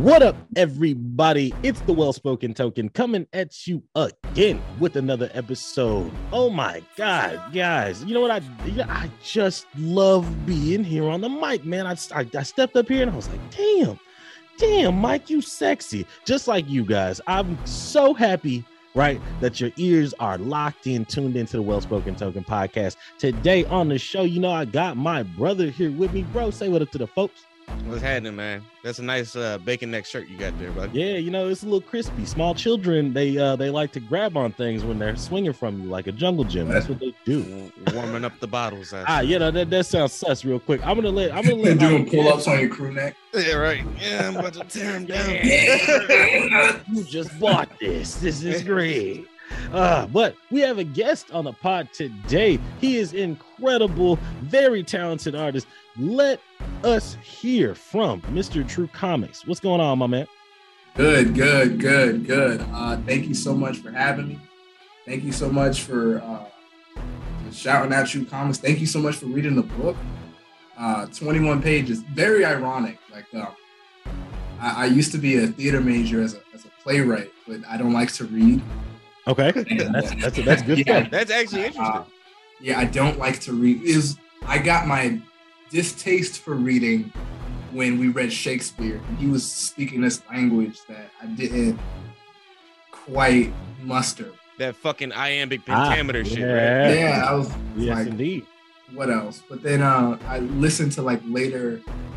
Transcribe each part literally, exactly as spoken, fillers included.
What up, everybody? It's the Well-Spoken Token coming at you again with another episode. Oh my God, guys. You know what? I I just love being here on the mic, man. I, I, I stepped up here and I was like, damn, damn, Mike, you sexy. Just like you guys. I'm so happy, right, that your ears are locked in, tuned into the Well-Spoken Token podcast. Today on the show, you know, I got my brother here with me. Bro, say what up to the folks. What's happening, man? That's a nice uh, bacon neck shirt you got there, bud. Yeah, you know, it's a little crispy. Small children, they uh, they like to grab on things when they're swinging from you like a jungle gym. That's what they do. Warming up the bottles. Ah, you know, that, that sounds sus real quick. I'm gonna let I'm gonna let doing pull-ups on your crew neck. Yeah, right. Yeah, I'm about to tear him down. You just bought this. This is great. Uh, but we have a guest on the pod today. He is incredible, very talented artist. Let us hear from Mister True Comics. What's going on, my man? Good, good, good, good. Uh, thank you so much for having me. Thank you so much for uh, shouting out True Comics. Thank you so much for reading the book. Uh, twenty-one pages. Very ironic. Like, uh, I, I used to be a theater major as a, as a playwright, but I don't like to read. Okay, that's that's that's good yeah. stuff. That's actually interesting. Uh, yeah, I don't like to read. Is I got my distaste for reading when we read Shakespeare. He was speaking this language that I didn't quite muster. That fucking iambic pentameter ah, shit, yeah. right? Yeah, I was yes, like, indeed. What else? But then uh, I listened to like later,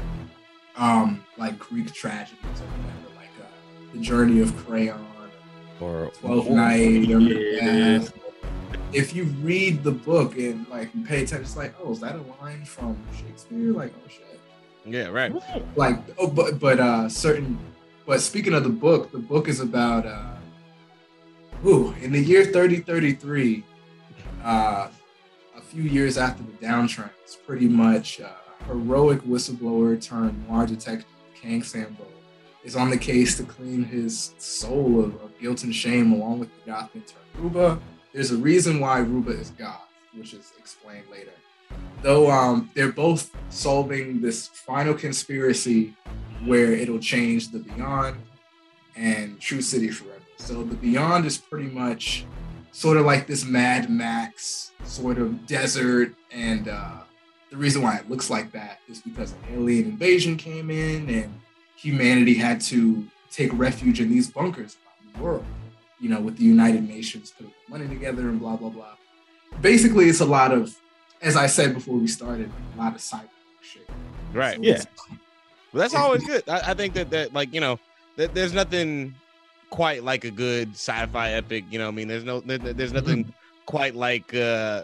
um, like Greek tragedies or whatever, like uh, The Journey of Creon. Or Twelfth Night, or yeah. If you read the book and like you pay attention, it's like, oh, is that a line from Shakespeare? Like, oh shit. Yeah, right. Like, oh, but but uh, certain. But speaking of the book, the book is about. Uh, ooh, in the year thirty thirty-three, uh, a few years after the downtrend, it's pretty much uh, heroic whistleblower turned noir detective Kang Sambo is on the case to clean his soul of, of guilt and shame along with the goth intern Ruba. There's a reason why Ruba is goth, which is explained later. Though um, they're both solving this final conspiracy where it'll change the Beyond and True City forever. So the Beyond is pretty much sort of like this Mad Max sort of desert, and uh, the reason why it looks like that is because an alien invasion came in and humanity had to take refuge in these bunkers around the world, you know, with the United Nations putting money together and blah, blah, blah. Basically, it's a lot of, as I said before we started, a lot of cyber shit. Right. So yeah. Well, that's always good. I, I think that, that, like, you know, that there's nothing quite like a good sci-fi epic, you know what I mean? There's no, there, there's nothing mm-hmm. quite like, uh,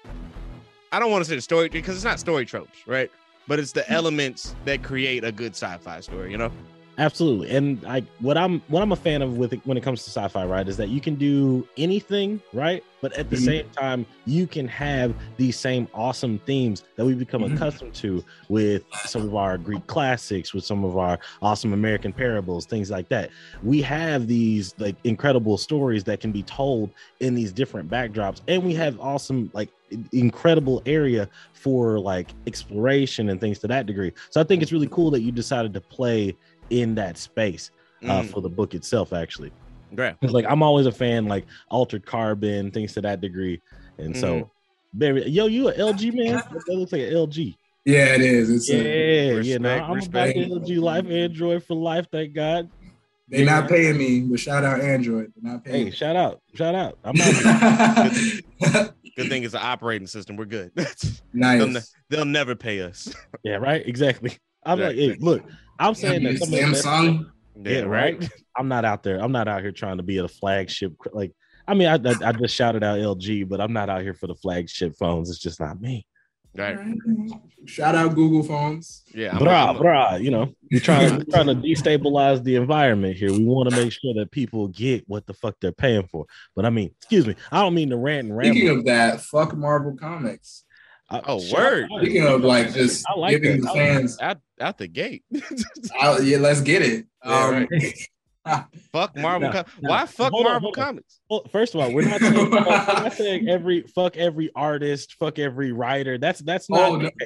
I don't want to say the story, because it's not story tropes, right? But it's the elements that create a good sci-fi story, you know? Absolutely. And I what I'm what I'm a fan of with it when it comes to sci-fi, right, is that you can do anything, right? But at the mm-hmm. same time, you can have these same awesome themes that we become mm-hmm. accustomed to with some of our Greek classics, with some of our awesome American parables, things like that. We have these like incredible stories that can be told in these different backdrops, and we have awesome like incredible area for like exploration and things to that degree. So I think it's really cool that you decided to play in that space uh, mm. for the book itself, actually. Right. Because like I'm always a fan, like Altered Carbon, things to that degree. And mm. so, baby, yo, you a L G man? That looks like an L G. Yeah, it is. It's yeah, a, respect, yeah. No, I'm respect. about the L G life, Android for life. Thank God. They're yeah. not paying me, but shout out Android. They're not paying hey, me. shout out, shout out. I'm not. good, good thing it's an operating system. We're good. Nice. They'll, ne- they'll never pay us. Yeah, right. Exactly. I'm right. like, hey, look. I'm saying yeah, that Samsung. Yeah, yeah, right. I'm not out there. I'm not out here trying to be at a flagship. Like, I mean, I, I I just shouted out L G, but I'm not out here for the flagship phones. It's just not me. Right. Shout out Google phones. Yeah, brah, brah. You know, we're trying, we're trying to destabilize the environment here. We want to make sure that people get what the fuck they're paying for. But I mean, excuse me, I don't mean to rant and ramble. Speaking of that, fuck Marvel Comics. Uh, oh, word. Speaking of like just I like giving that. the fans out, out the gate. I'll, yeah, let's get it. Yeah, um, right. Fuck Marvel no, Comics. no. Why fuck hold Marvel on, Comics? Well, first of all, we're not, saying, we're not saying every fuck every artist, fuck every writer. That's that's not oh, the no. case.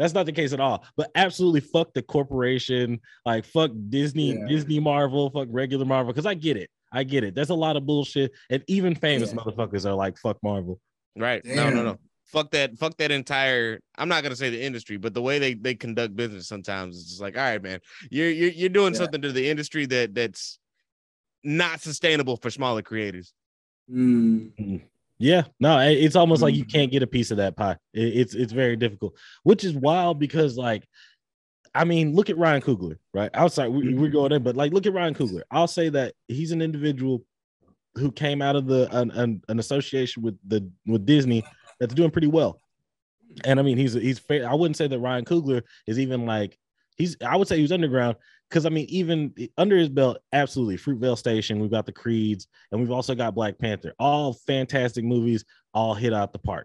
That's not the case at all. But absolutely fuck the corporation, like fuck Disney, Yeah. Disney Marvel, fuck regular Marvel. Because I get it. I get it. There's a lot of bullshit. And even famous Yeah. motherfuckers are like, fuck Marvel. Right. Damn. No, no, no. Fuck that. Fuck that entire. I'm not gonna say the industry, but the way they, they conduct business sometimes is just like, all right, man, you're you're you're doing Yeah. something to the industry that that's not sustainable for smaller creators. Mm. Yeah, no, it- it's almost like you Mhm. can't get a piece of that pie. It- it's it's very difficult, which is wild because, like, I mean, look at Ryan Coogler, right? Outside, we, we're going in, but like, look at Ryan Coogler. I'll say that he's an individual who came out of the an, an, an association with the with Disney that's doing pretty well. And I mean, he's he's fair. I wouldn't say that Ryan Coogler is even like he's. I would say he was underground because I mean, even under his belt, absolutely. Fruitvale Station. We've got the Creeds, and we've also got Black Panther. All fantastic movies, all hit out the park.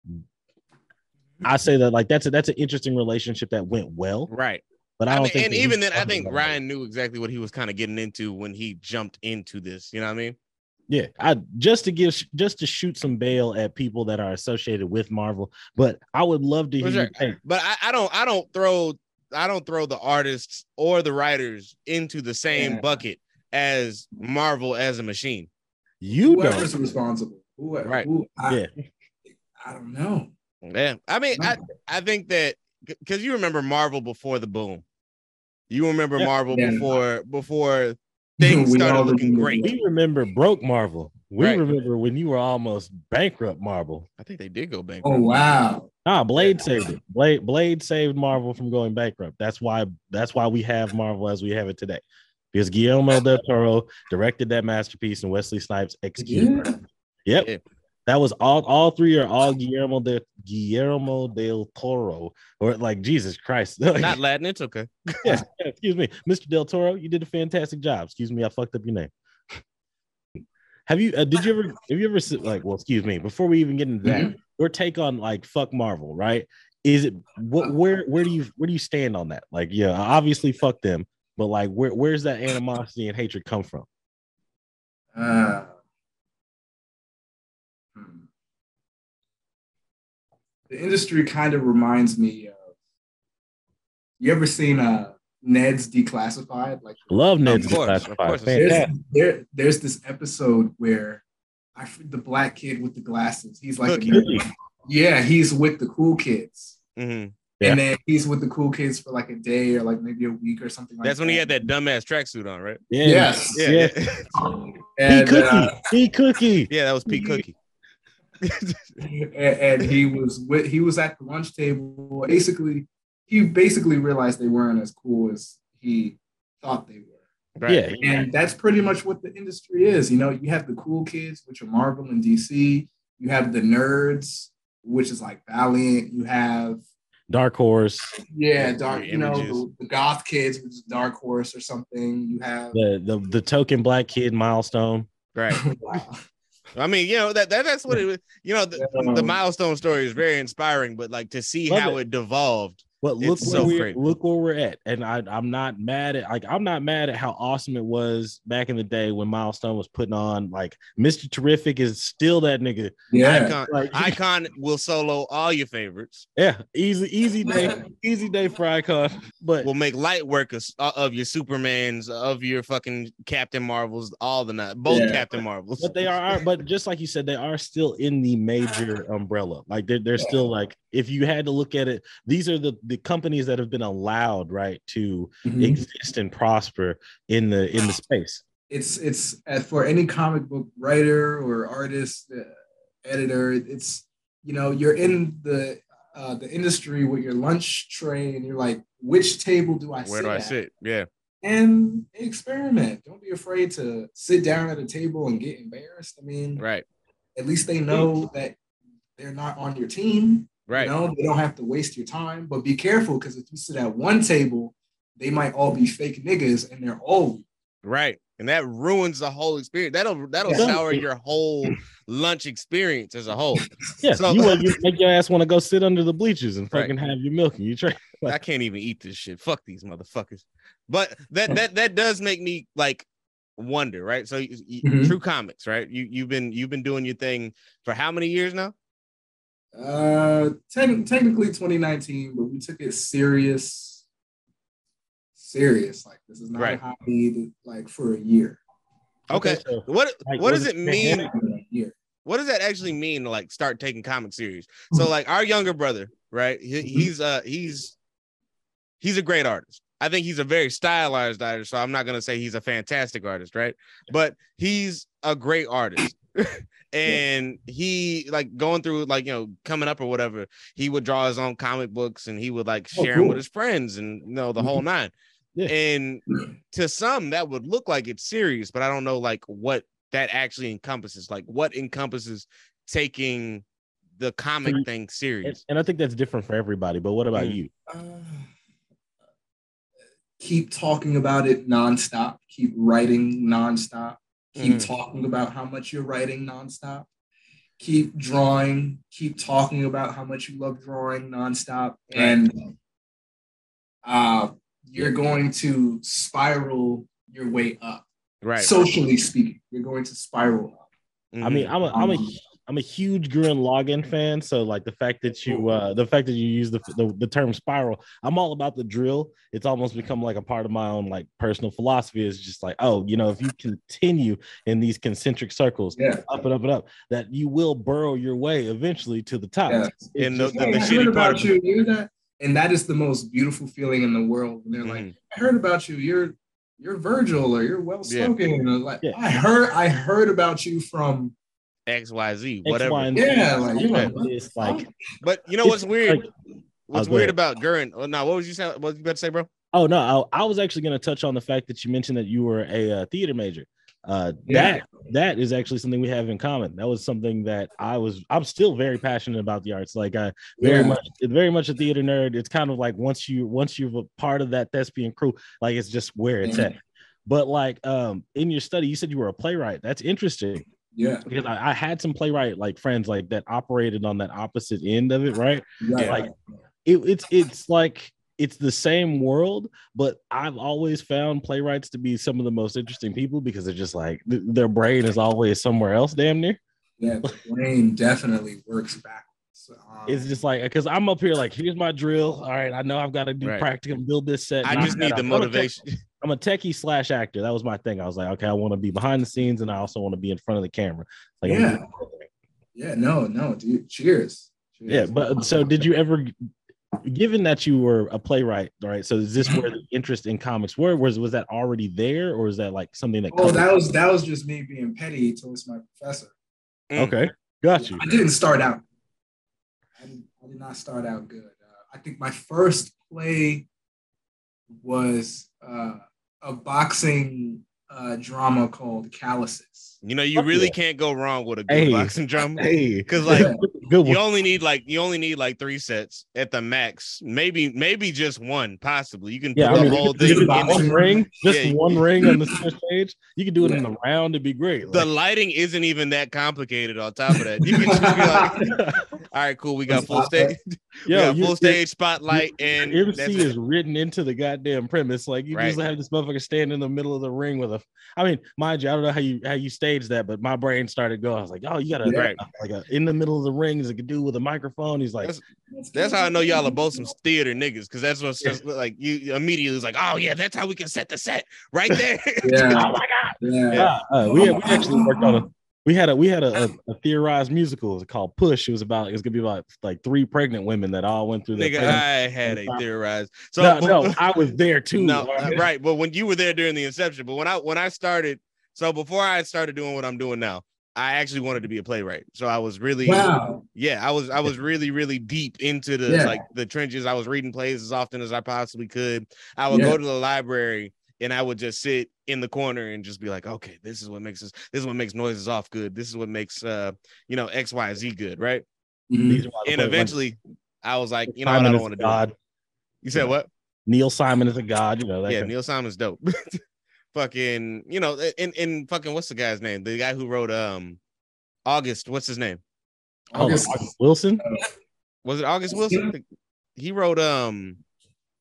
I say that like that's a that's an interesting relationship that went well, Right. but I I don't mean, think. and that even he's then, I think talking about it. Ryan knew exactly what he was kind of getting into when he jumped into this. You know what I mean? Yeah, I just to give just to shoot some bail at people that are associated with Marvel, but I would love to For hear. sure. You take, But I, I don't I don't throw I don't throw the artists or the writers into the same Yeah. bucket as Marvel as a machine. you Whoever's don't. responsible. Whoever, Right. Who, I, Yeah. I don't know. Yeah. I mean, I, I think that because you remember Marvel before the boom. You remember Yeah. Marvel Yeah. before before things We started all looking remember great. that. We remember broke Marvel. We Right. remember when you were almost bankrupt Marvel. I think they did go bankrupt. Oh wow. Ah, Blade saved it. Blade Blade saved Marvel from going bankrupt. That's why that's why we have Marvel as we have it today. Because Guillermo del Toro directed that masterpiece and Wesley Snipes executed. Yeah. it. Yep. Yeah. That was all all three are all Guillermo de Guillermo del Toro. Or like Jesus Christ. Not Latin, it's okay. yeah, yeah, excuse me. Mister Del Toro, you did a fantastic job. Excuse me, I fucked up your name. Have you uh, did you ever have you ever sit like well excuse me before we even get into that Mhm. your take on like fuck Marvel, right? Is it what where where do you where do you stand on that? Like, yeah, obviously fuck them, but like where where's that animosity and hatred come from? Uh, hmm. The industry kind of reminds me of. You ever seen uh Ned's Declassified? Like Love Ned's Of course, of Declassified. course. there's Fantastic. there there's this episode where I f- the black kid with the glasses. He's like a Cookie. nerd. Yeah, he's with the cool kids. Mhm. Yeah. And then he's with the cool kids for like a day or like maybe a week or something like That's that. when he had that dumbass tracksuit on, right? Yeah. Yes. Yeah, Yeah. yeah. P And, Cookie. uh, P Cookie. Yeah, that was Pete Cookie. and, and he was with he was at the lunch table. Basically, he basically realized they weren't as cool as he thought they were. Right. Yeah. And that's pretty much what the industry is. You know, you have the cool kids, which are Marvel and D C. You have the nerds, which is like Valiant. You have Dark Horse. yeah, dark. Your You know, images. the, the goth kids, which is Dark Horse or something. You have The the the token black kid milestone. Right. wow. I mean, you know, that, that that's what it was. You know, the, Yeah. the milestone story is very inspiring, but like to see Love how it. it devolved. But look It's where so we're great. look where we're at, and I, I'm not mad at like I'm not mad at how awesome it was back in the day when Milestone was putting on. Like Mister Terrific is still that nigga. Yeah. Icon, Like- Icon will solo all your favorites. Yeah, easy easy day, easy day for Icon. But Will make light work of, of your Supermans, of your fucking Captain Marvels, all the night, both Yeah. Captain Marvels. but they are, but just like you said, they are still in the major umbrella. Like they're they're still like if you had to look at it, these are the the companies that have been allowed right to Mhm. exist and prosper in the in the space. It's it's uh, for any comic book writer or artist, uh, editor. It's you know you're in the uh, the industry with your lunch tray, and you're like, which table do I Where sit do I at? sit? Yeah. And experiment. Don't be afraid to sit down at a table and get embarrassed. I mean, Right. at least they know that they're not on your team. Right. You know, they don't have to waste your time. But be careful because if you sit at one table, they might all be fake niggas and they're all Right. And that ruins the whole experience. That'll that'll Yeah. sour your whole lunch experience as a whole. Yeah, So- you, want- you make your ass want to go sit under the bleachers and Right. fucking have your milk and you try. I can't even eat this shit. Fuck these motherfuckers. But that that that does make me like wonder, right? So you, you- Mhm. True Comics, right? You you've been you've been doing your thing for how many years now? Uh, te- technically twenty nineteen, but we took it serious, serious. Like this is not Right. a hobby that, like for a year. Okay. Okay, so, what like, what was does it it mean? pandemic? Year. What does that actually mean to like start taking comic series? So like our younger brother, right? He, he's uh he's he's a great artist. I think he's a very stylized artist, so I'm not gonna say he's a fantastic artist, right? But he's a great artist. And he like going through like you know coming up or whatever, he would draw his own comic books and he would like Oh, share cool. them with his friends and you know the whole nine. Yeah. And to some that would look like it's serious, but I don't know like what that actually encompasses. Like what encompasses taking the comic And- thing And, serious. and I think that's different for everybody. But what about Mm. you? Uh, keep talking about it nonstop. Keep writing nonstop. Keep Mhm. talking about how much you're writing nonstop. Keep drawing. Keep talking about how much you love drawing nonstop. Right. And uh, you're going to spiral your way up. Right. Socially speaking, you're going to spiral up. I mean, Mhm. I'm a I'm a Um, I'm a huge Gurren Lagann fan, so like the fact that you uh the fact that you use the, the the term spiral, I'm all about the drill. It's almost become like a part of my own like personal philosophy. Is just like, oh, you know, if you continue in these concentric circles, Yeah. up and up and up, that you will burrow your way eventually to the top. Yeah. It's And the- just the- Hey, the I shitty heard part about of- you. You're that, and that is the most beautiful feeling in the world. When they're like, Mhm. I heard about you. You're you're Virgil, or you're well spoken. Or like, Yeah. I heard I heard about you from. X, Y, Z, X, whatever. Y, and Yeah, Z. like, you're like, what it's the like fuck? But you know it's what's weird? like- what's Oh, go weird ahead. about Gurren? Oh, no, what was you saying? What was you about to say, bro? Oh no, I, I was actually going to touch on the fact that you mentioned that you were a uh, theater major. Uh, Yeah. That that is actually something we have in common. That was something that I was. I'm still very passionate about the arts. Like I very Yeah. much, very much a theater nerd. It's kind of like once you once you're a part of that thespian crew, like it's just where it's Yeah. at. But like um, in your study, you said you were a playwright. That's interesting Yeah, because I, I had some playwright like friends like that operated on that opposite end of it, right? right. Yeah. Like it, it's it's like it's the same world, but I've always found playwrights to be some of the most interesting people because they're just like th- their brain is always somewhere else, damn near. yeah, the brain definitely works backwards. Um, It's just like because I'm up here like here's my drill. All right, I know I've got to do Right. practicum, build this set. I knock just that need out. the I'm a tech- motivation. I'm a techie slash actor. That was my thing. I was like, okay, I want to be behind the scenes and I also want to be in front of the camera. Like, I'm Yeah. doing- yeah, no, no, dude. Cheers. Cheers. yeah. But so, did you ever, given that you were a playwright, right? So, is this where the interest in comics were? Was was that already there, or is that like something that? Oh, comes- that was that was just me being petty towards my professor. Mm. Okay, got you. I didn't start out. I did, I did not start out good. Uh, I think my first play was uh, a boxing uh, drama called Calluses. You know, you Fuck really yeah. can't go wrong with a good Hey. boxing drama. Hey, Because like Yeah. good you one. only need like you only need like three sets at the max. Maybe maybe just one, possibly. You can Yeah, put I the mean, whole you thing could do in one the, ring, just Yeah. one ring on the center stage. You can do it in Yeah. the round; it'd be great. the Like, lighting isn't even that complicated on top of that. You can just be like, all right, cool. We got full stage, we yo, got you, full stage spotlight, and M that's C it. is written into the goddamn premise. Like you just Right. have this motherfucker stand in the middle of the ring with a. I mean, mind you, I don't know how you how you staged that, but my brain started going. I was like, oh, you got to Right. like a, in the middle of the ring is a dude with a microphone. He's like, That's- That's how I know y'all are both some theater niggas, because that's what's just like you immediately was like, oh yeah, that's how we can set the set right there. Yeah, oh my god. yeah. Yeah. Uh, uh, we, we actually worked on a we had a we had a, a, a theorized musical. It was called Push. It was about it was gonna be about like three pregnant women that all went through their Nigga, pregnancy. I had a theorized. So no, no, I was there too. no, all right? uh, right. But when you were there during the inception, but when I when I started, so before I started doing what I'm doing now, I actually wanted to be a playwright. So I was really, Wow. yeah, I was I was really really deep into the Yeah. like the trenches. I was reading plays as often as I possibly could. I would Yeah. go to the library and I would just sit in the corner and just be like, okay, this is what makes us. This is what makes Noises Off good. This is what makes uh you know X Y Z good, right? Mhm. These are why the And play- eventually, I was like, you know what, Simon I is don't a want to do. god. It. You said Yeah. what? Neil Simon is a god. You know that. Yeah, kind of- Neil Simon's dope. Fucking, you know, in in fucking what's the guy's name? The guy who wrote um August. What's his name? Hold on, August- August Wilson. Was it August Wilson? He wrote um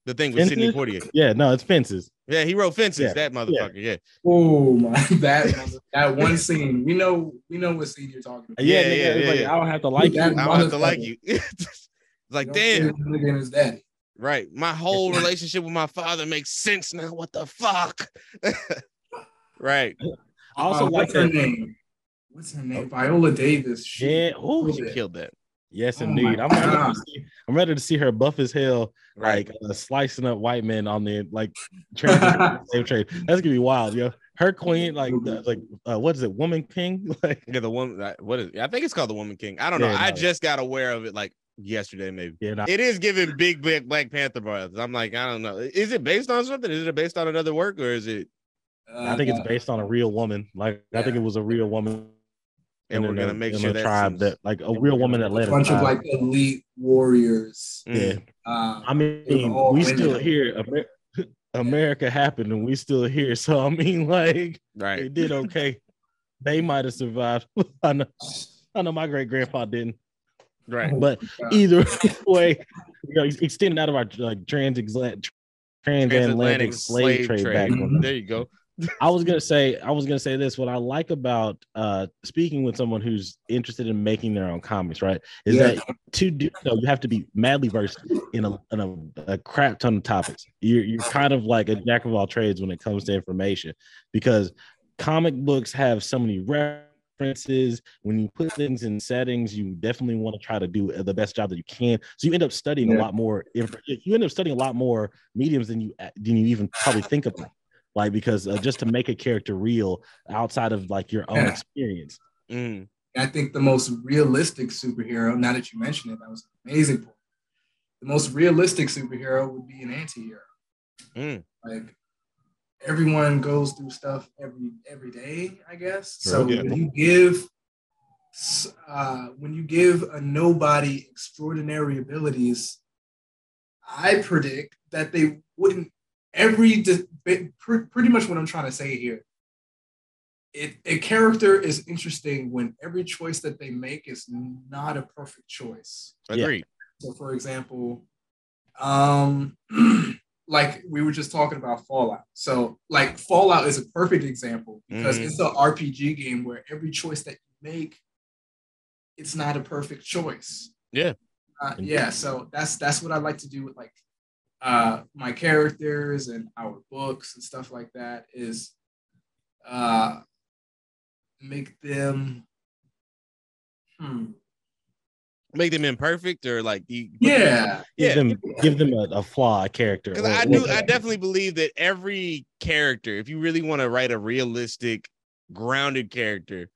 The thing with Sidney Fences? Poitier. Yeah, no, it's Fences. Yeah, he wrote Fences. Yeah. That motherfucker. Yeah. Oh my, that that one scene. We know, we know what scene you're talking about. Yeah, Yeah, nigga, yeah, it's yeah, like yeah. I don't have to like you. That I don't have to motherfucker. like you. It's like, You don't damn. say this nigga and his daddy. Right. My whole relationship with my father makes sense now. What the fuck? Right. I also Uh, like what's her that. name? What's her name? Viola Davis. She Yeah, oh, killed She it. killed that. yes, Oh indeed. my I'm ready, God. to see, I'm ready to see her buff as hell, Right. like uh, slicing up white men on the like trade slave trade. That's gonna be wild, yo. Her queen, like, the, like, uh, what is it, Woman King? Like, Yeah, the woman. uh, What is? I think it's called the Woman King. I don't know. Yeah, I no. just got aware of it like yesterday, maybe. yeah, nah, It is giving big, big Black Panther vibes. I'm like, I don't know. Is it based on something? Is it based on another work, or is it? I think it's based on a real woman. Like, I think Yeah. it was a real woman, And we're in gonna a- make in sure a that tribe seems- that, like, a real woman that a led a bunch of tribe. like elite warriors. Yeah, Mm, Uh, I they were mean, all we women. still here. Amer- America happened, and we still here. So I mean, like, they right. did okay. They might have survived. I know. I know my great grandpa didn't. Right. Oh But my God. either way, you know, extending out of our like trans transatlantic Transatlantic slave trade back. Mhm. There you go. I was gonna say, I was gonna say this. What I like about uh speaking with someone who's interested in making their own comics, right, is Yeah. that to do so, you have to be madly versed in a, in a, a crap ton of topics. You're you're kind of like a jack of all trades when it comes to information, because comic books have so many references. When you put things in settings, you definitely want to try to do the best job that you can. So you end up studying a Yeah. lot more. inf- You end up studying a lot more mediums than you than you even probably think about. Like, because uh, just to make a character real outside of like your own Yeah. experience. Mm, I think the most realistic superhero, now that you mention it, that was an amazing point. The most realistic superhero would be an anti-hero. mm, Like everyone goes through stuff every every day, I guess. So Yeah. when you give uh, when you give a nobody extraordinary abilities, I predict that they wouldn't every de- pretty much what I'm trying to say here. It, a character is interesting when every choice that they make is not a perfect choice. agreed. So, for example, um, like we were just talking about Fallout. So, like Fallout is a perfect example because Mhm. it's an R P G game where every choice that you make, it's not a perfect choice. Yeah. Uh, yeah. So that's that's what I like to do with like uh, my characters and our books and stuff like that. Is uh, make them. Hmm. Make them imperfect, or like you. Yeah. Give Yeah. them give them a, a flaw, a character. Because or- I or- do, I definitely believe that every character, if you really want to write a realistic, grounded character,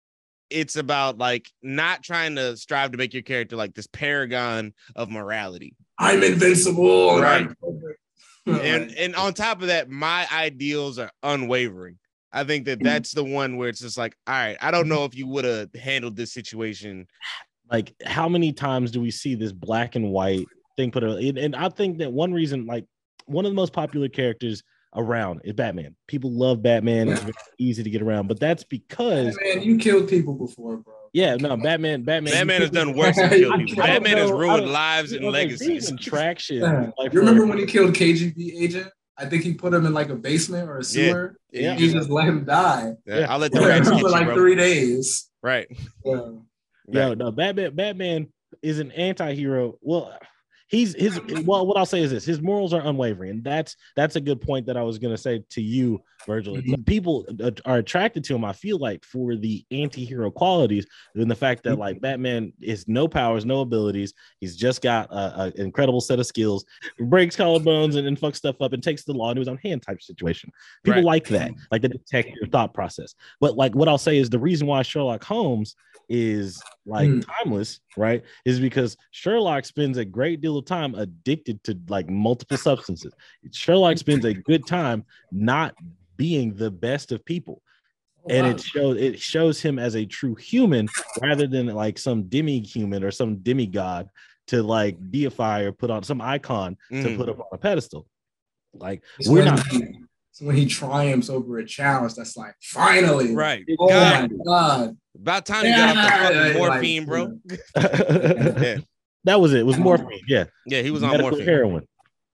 it's about like not trying to strive to make your character like this paragon of morality. I'm invincible. and Right. I'm perfect. And and on top of that, my ideals are unwavering. I think that that's the one where it's just like, all right, I don't know if you would have handled this situation. Like, how many times do we see this black and white thing put? And, and I think that one reason, like, one of the most popular characters around is Batman. People love Batman. It's very easy to get around, but that's because, man, you killed people before, bro. yeah, no, Batman, Batman, Batman has people- done worse than kill I- people. I don't Batman has know, I ruined don't- lives you and know, like, legacies. being in traction. Yeah. Like, You for- remember when he killed K G B agent? I think he put him in like a basement or a sewer. Yeah. He just let him die Yeah, I'll let for the rats get like you, bro. three days. Right. Yeah. Yo, no, Batman, Batman is an anti-hero. Well, he's his well, what I'll say is this: his morals are unwavering, and that's that's a good point that I was gonna say to you, Virgil. Mhm. People uh, are attracted to him, I feel like, for the anti-hero qualities, and the fact that like Batman is no powers, no abilities. He's just got an incredible set of skills, breaks collarbones and, and fucks stuff up, and takes the law into his own hand type situation. People Right. like that, like the detective thought process. But like what I'll say is the reason why Sherlock Holmes is like Mm. timeless, right, is because Sherlock spends a great deal of time addicted to like multiple substances. Sherlock spends a good time not being the best of people, and Wow. it shows it shows him as a true human rather than like some demi-human or some demigod to like deify or put on some icon to Mhm. put up on a pedestal. Like, It's we're when not he, it's when he triumphs over a challenge that's like, finally. Right. Oh God, my God. about time you got off the Yeah, fucking like, morphine, bro. that Yeah. was it. It was morphine. Yeah, Yeah, he was on medical morphine. heroin. Yeah.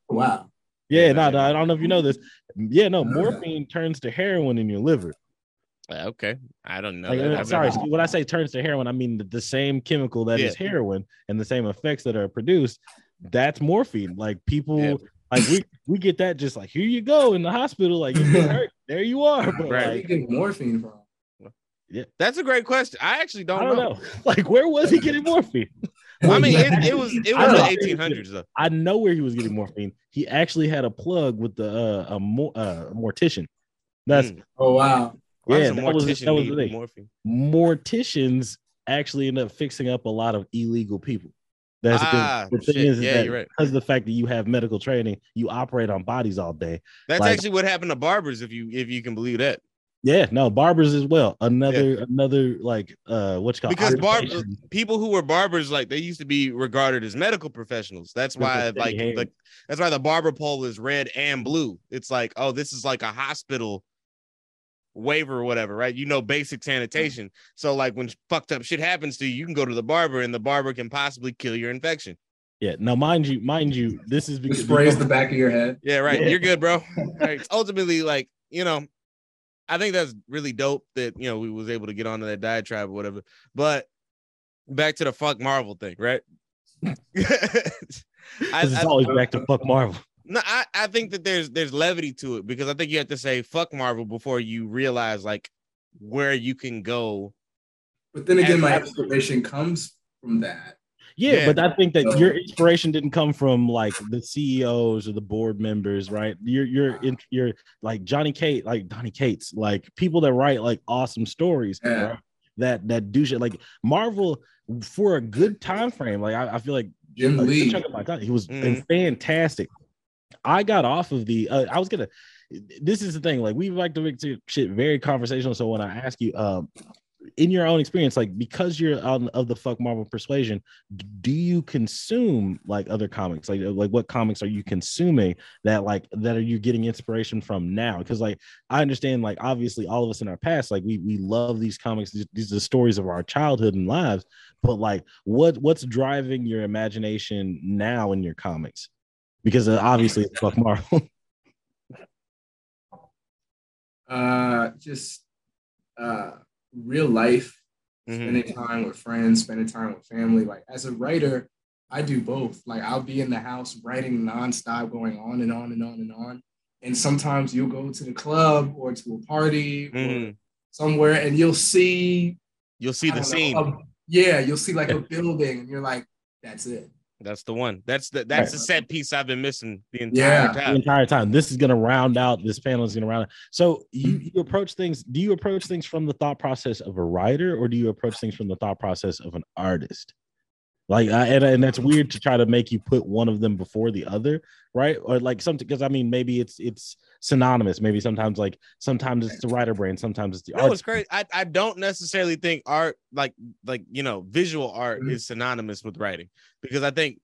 Wow. Yeah, Yeah, no, no, no, I yeah. don't know if you know this. Yeah, no, Uh, morphine turns to heroin in your liver. Uh, okay, I don't know Like, that. uh, I've sorry, never. when I say turns to heroin, I mean the, the same chemical that Yeah. is heroin and the same effects that are produced. That's morphine. Like people, Yeah. like we we get that just like here you go in the hospital. Like you get hurt, there you are. But Right. Where do like, you get morphine from? yeah, That's a great question. I actually don't, I don't know. know. Like, where was he getting morphine? I mean, it, it was it I was know. the eighteen hundreds though. I know where he was getting morphine. He actually had a plug with the uh, a mo- uh, mortician. That's Mm. Oh wow. Why yeah. does a That was mortician that was need the thing. morphine? Morticians actually end up fixing up a lot of illegal people. That's because Ah, the thing shit. is, is Yeah, that you're right. because of the fact that you have medical training, you operate on bodies all day. That's Like- actually what happened to barbers, if you if you can believe that. Yeah, no, barbers as well. Another another like uh what you call Because barb occupation. people who were barbers, like they used to be regarded as medical professionals. That's With the why steady like hand. the, that's why the barber pole is red and blue. It's like, oh, this is like a hospital waiver or whatever, right? You know, basic sanitation. So like when fucked up shit happens to you, you can go to the barber and the barber can possibly kill your infection. Yeah, now mind you, mind you, this is It because sprays the back of your head. Yeah, right. Yeah. You're good, bro. Right. It's ultimately, like, you know, I think that's really dope that, you know, we was able to get onto that diatribe or whatever. But back to the fuck Marvel thing, right? I, it's I, always back to fuck Marvel. no, I, I think that there's there's levity to it because I think you have to say fuck Marvel before you realize like where you can go. But then again, As- my as- inspiration comes from that. Yeah, Yeah. but I think that So- your inspiration didn't come from like the C E Os or the board members, right? You're you're in, you're like Johnny Cate, like Donny Cates, like people that write like awesome stories, Yeah. right? That that do shit like Marvel for a good time frame. Like I, I feel like Jim a good Lee. chunk of my time, he was Mhm. fantastic. I got off of the. Uh, I was gonna. This is the thing. Like we like to make shit very conversational. So when I ask you, um, in your own experience, like because you're on of the fuck Marvel persuasion, do you consume like other comics? Like like what comics are you consuming that like that are you getting inspiration from now? Because like I understand, like obviously all of us in our past, like we we love these comics. These, these are the stories of our childhood and lives. But like what what's driving your imagination now in your comics? Because uh, obviously it's fuck Marvel. Uh, just uh, real life, Mhm. spending time with friends, spending time with family. Like as a writer, I do both. Like I'll be in the house writing nonstop, going on and on and on and on. And sometimes you'll go to the club or to a party or Mhm. somewhere, and you'll see. You'll see I the don't know, scene. a- yeah, you'll see like a building, and you're like, "That's it." That's the one. That's the that's Right. the set piece I've been missing the entire Yeah. The time. entire time. This is going to round out. This panel is going to round out. So you you approach things. Do you approach things from the thought process of a writer, or do you approach things from the thought process of an artist? Like, I, and, and that's weird to try to make you put one of them before the other, right? Or like something because I mean maybe it's it's synonymous. Maybe sometimes like sometimes it's the writer brain, sometimes it's the No, art. it's crazy. I, I don't necessarily think art, like like you know, visual art Mhm. is synonymous with writing because I think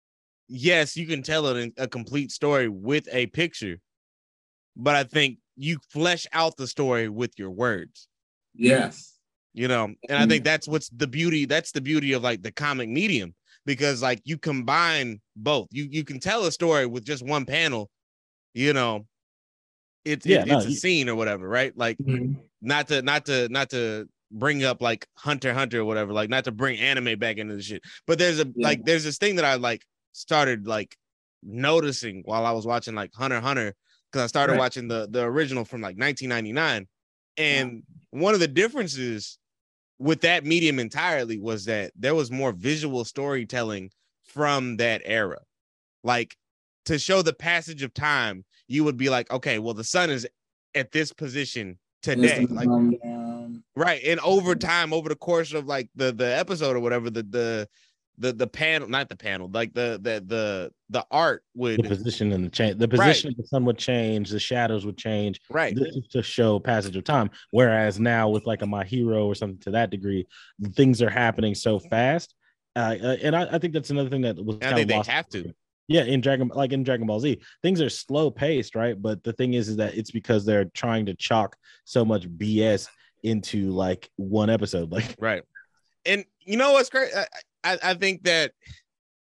yes, you can tell a, a complete story with a picture, but I think you flesh out the story with your words. Yes. You know, and I think that's what's the beauty. That's the beauty of like the comic medium because like you combine both. You you can tell a story with just one panel. You know, it's Yeah, it, no, it's a you- scene or whatever, right? Like Mhm. not to not to not to bring up like Hunter x Hunter or whatever, like not to bring anime back into the shit. But there's a Yeah. like there's this thing that I like started like noticing while I was watching like Hunter x Hunter because I started Right. watching the the original from like nineteen ninety-nine, and one of the differences with that medium entirely was that there was more visual storytelling from that era. Like to show the passage of time, you would be like, okay, well, the sun is at this position today. Like, Um, um, right. And over time, over the course of like the the episode or whatever, the the the the panel, not the panel, like the the the the art the would position and the change. The position of the sun would change. The shadows would change. right. This is to show passage of time. Whereas now with like a My Hero or something to that degree, things are happening so fast. Uh, uh, and I, I think that's another thing that was And I kind think of they lost. have to. Yeah, in Dragon, like in Dragon Ball Z, things are slow paced, right? But the thing is, is that it's because they're trying to chalk so much B S into like one episode. Like, Right. And you know what's great? I, I, I think that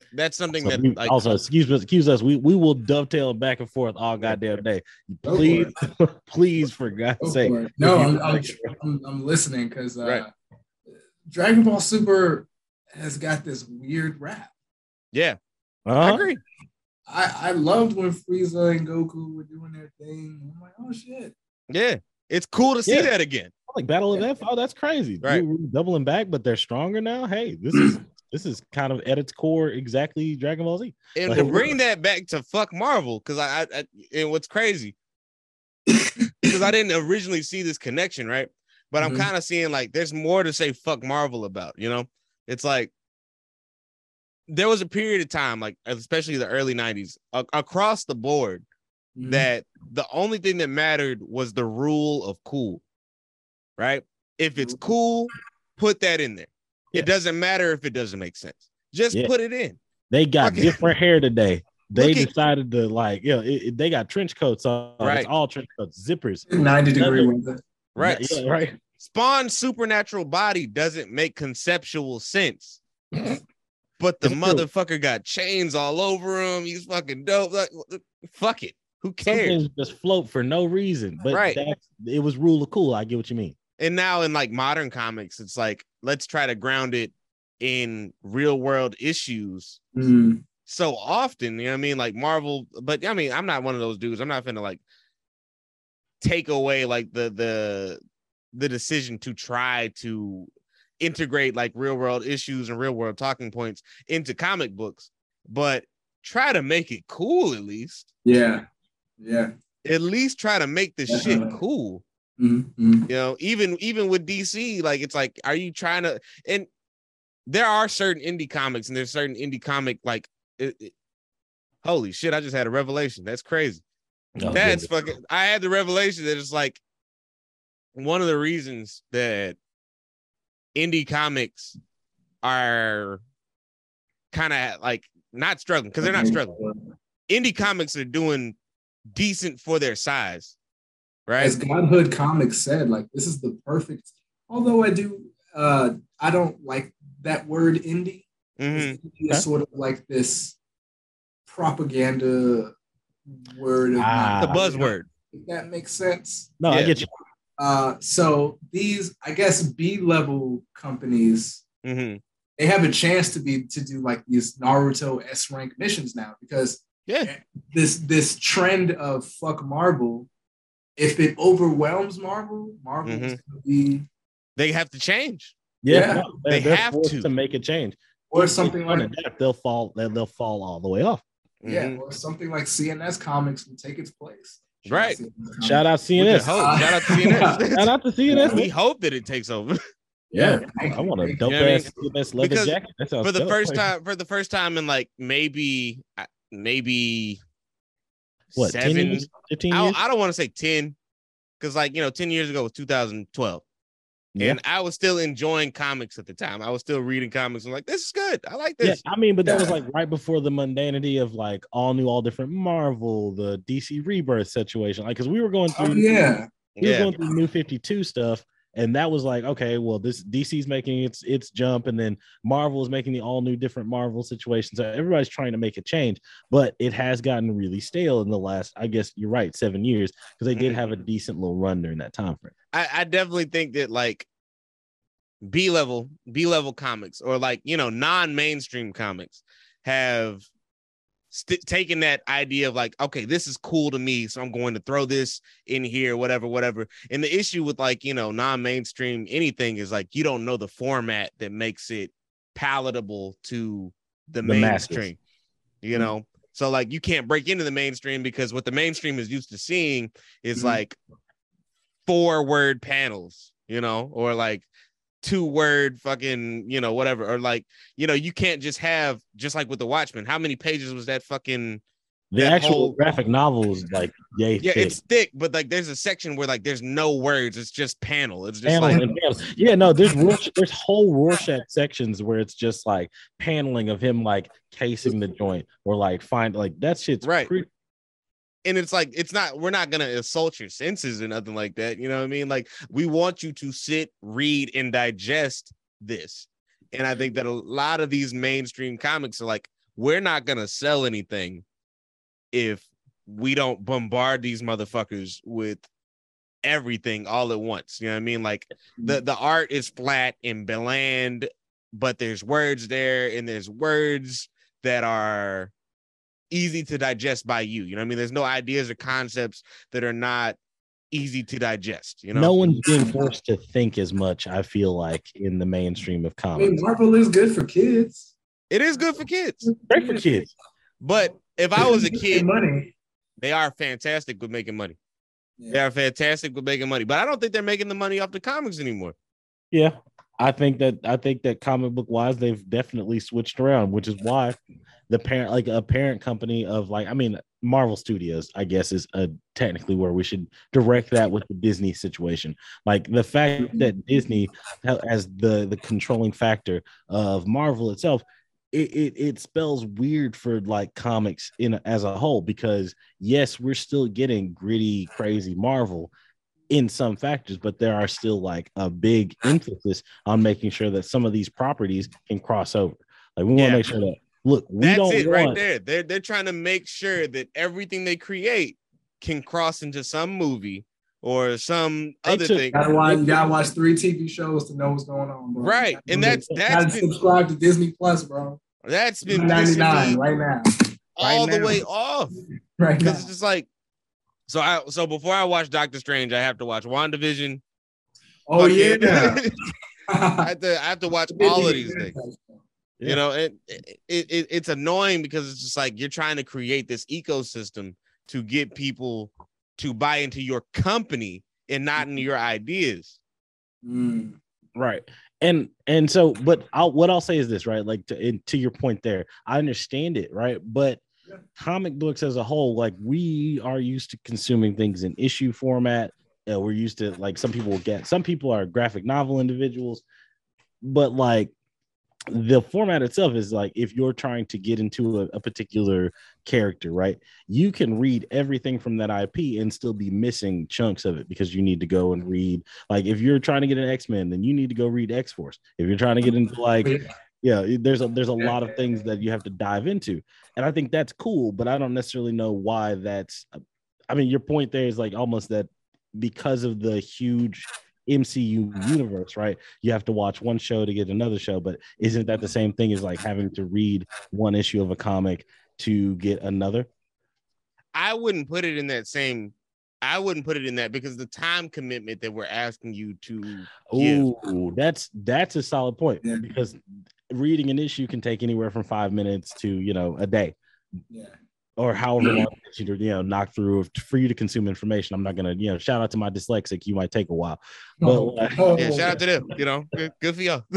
That's something So that we, like also excuse us, excuse us. We we will dovetail back and forth all goddamn day. Please, please, for God's Go sake. for it. No, if you- I'm, I'm, I'm, I'm listening because uh, Right. Dragon Ball Super has got this weird rap. yeah, I Uh-huh. agree. I, I loved when Frieza and Goku were doing their thing. I'm like, oh shit. Yeah, it's cool to see Yeah. that again. Like Battle of F. Oh, that's crazy. Right. We're doubling back, but they're stronger now. Hey, this is this is kind of at its core exactly Dragon Ball Z. And Like- to bring that back to fuck Marvel, because I, I, I and what's crazy, because I didn't originally see this connection, right? But I'm Mhm. kind of seeing like there's more to say fuck Marvel about, you know? It's like there was a period of time, like especially the early nineties, a- across the board, Mhm. that the only thing that mattered was the rule of cool, right? If it's cool, put that in there. Yeah. It doesn't matter if it doesn't make sense. Just Yeah. put it in. They got Fucking- different hair today. They Look at- decided to like, you know, it, it- they got trench coats on. Right. It's all trench coats, zippers. ninety degree Nothing- weather. Right. Yeah, right. Spawn's supernatural body doesn't make conceptual sense. But the It's true. motherfucker got chains all over him. He's fucking dope. Like, fuck it. Who Some cares? things just float for no reason. But Right. that's, it was rule of cool. I get what you mean. And now in like modern comics, it's like, let's try to ground it in real world issues Mm. so often. You know what I mean? Like Marvel, but I mean, I'm not one of those dudes. I'm not finna like take away like the the the decision to try to integrate like real world issues and real world talking points into comic books, but try to make it cool at least. Yeah. Yeah. At least try to make this shit Definitely. cool. Mm-hmm. You know, even even with D C, like it's like, are you trying to? And there are certain indie comics, and there's certain indie comic like, it, it- holy shit! I just had a revelation. That's crazy. Oh, That's goodness. fucking. I had the revelation that it's like one of the reasons that indie comics are kind of like not struggling because they're not struggling. Indie comics are doing decent for their size, right? As Godhood Comics said, like this is the perfect. Although I do, uh, I don't like that word indie. Mhm. Indie is sort of like this propaganda word of Ah. The buzzword. If that makes sense. No, I Yeah. get you. Uh, so these, I guess, B-level companies, Mhm. they have a chance to be to do like these Naruto S rank missions now because Yeah. this this trend of fuck Marvel, if it overwhelms Marvel, Marvel is Mhm. going to be They have to change. Yeah, Yeah. no, they're, They they're have forced to. to make a change. or If something they don't like adapt, they'll fall. They'll, they'll fall all the way off. yeah, Mhm. or something like C N S Comics will take its place. Right. C N S Comics. Shout out We C N S. can hope. Shout out to C N S. Shout out to C N S. We hope that it takes over. Yeah, thank I you, want a thank dope You know what I ass C N S leather Because jacket. That sounds for the dope. first time, for the first time in like maybe, uh, maybe What? ten seven. years? Fifteen I, years? I don't want to say ten, because like you know, ten years ago was two thousand twelve, Yeah. and I was still enjoying comics at the time. I was still reading comics. I'm like, this is good. I like Yeah, this. I mean, but that was Yeah. like right before the mundanity of like all new, all different Marvel, the D C Rebirth situation. Like, because we were going Oh through, yeah, we were Yeah, going through New fifty-two stuff, and that was like, okay, well, this D C's making its its jump, and then Marvel is making the all new, different Marvel situation. So everybody's trying to make a change, but it has gotten really stale in the last, I guess you're right, seven years, because they did Mhm. have a decent little run during that time frame. I, I definitely think that like B level, B level comics, or like you know, non mainstream comics have st- taken that idea of like, okay, this is cool to me, so I'm going to throw this in here, whatever, whatever. And the issue with like you know, non mainstream anything is like you don't know the format that makes it palatable to the, The masses. mainstream, you know. So like you can't break into the mainstream because what the mainstream is used to seeing is Mhm. like four word panels, you know, or like two word fucking, you know, whatever. Or like, you know, you can't just have, just like with the Watchmen, how many pages was that fucking, The That actual whole- graphic novel is like yay yeah, thick. it's thick, but like there's a section where like there's no words, it's just panel. It's just Panels like, and panels. Yeah, no, there's Rorsch- there's whole Rorschach sections where it's just like paneling of him like casing the joint or like find like that shit's Right. pretty- and it's like, it's not, we're not going to assault your senses or nothing like that. You know what I mean? Like we want you to sit, read, and digest this. And I think that a lot of these mainstream comics are like, we're not gonna sell anything if we don't bombard these motherfuckers with everything all at once. You know what I mean? Like the, the art is flat and bland, but there's words there, and there's words that are easy to digest by you. You know what I mean? There's no ideas or concepts that are not easy to digest. You know, no one's being forced to think as much, I feel like, in the mainstream of I mean, comics. Marvel is good for kids. it is good for kids. Great for kids. But if I was a Making kid, money. they are fantastic with making money. Yeah. They are fantastic with making money, but I don't think they're making the money off the comics anymore. Yeah. I think that I think that comic book wise, they've definitely switched around, which is why the parent, like a parent company of like, I mean, Marvel Studios, I guess, is uh, technically where we should direct that with the Disney situation. Like the fact that Disney, as the the controlling factor of Marvel itself, it, it it spells weird for like comics in as a whole, because yes, we're still getting gritty, crazy Marvel in some factors, but there are still like a big emphasis on making sure that some of these properties can cross over. Like we want to Yeah. make sure that look, we That's don't it want, right there. They're they're trying to make sure that everything they create can cross into some movie or some They other took- thing. Gotta watch, you gotta watch three T V shows to know what's going on, bro. Right. You And gotta- that's you that's gotta been subscribe to Disney Plus, bro. that's been ninety-nine pissing me right now. all Right the now. way off. Right now. Because it's just like so I so before I watch Doctor Strange, I have to watch WandaVision. Oh yeah. Fucking- I have to I have to watch all of these things. Yeah. You know, it, it, it it's annoying because it's just like you're trying to create this ecosystem to get people to buy into your company and not into your ideas. Mm. right. And and so, but I'll what I'll say is this, right? Like to, and to your point there, I understand it, right? But Yeah. comic books as a whole, like we are used to consuming things in issue format. Uh, we're used to like some people will get some people are graphic novel individuals, but like the format itself is like if you're trying to get into a, a particular character, right? You can read everything from that I P and still be missing chunks of it because you need to go and read. Like if you're trying to get an X-Men, then you need to go read X-Force. If you're trying to get into like yeah, there's a there's a lot of things that you have to dive into. And I think that's cool, but I don't necessarily know why that's I mean, your point there is like almost that because of the huge M C U universe, right? You have to watch one show to get another show, but isn't that the same thing as like having to read one issue of a comic to get another? I wouldn't put it in that same. I wouldn't put it in that because the time commitment that we're asking you to give. Oh, that's that's a solid point Yeah. because reading an issue can take anywhere from five minutes to you know a day. Yeah. Or however long it takes you to you know knock through for you to consume information. I'm not gonna you know shout out to my dyslexic. You might take a while, but like, Oh, Yeah, shout out to them. You know, good, good for y'all.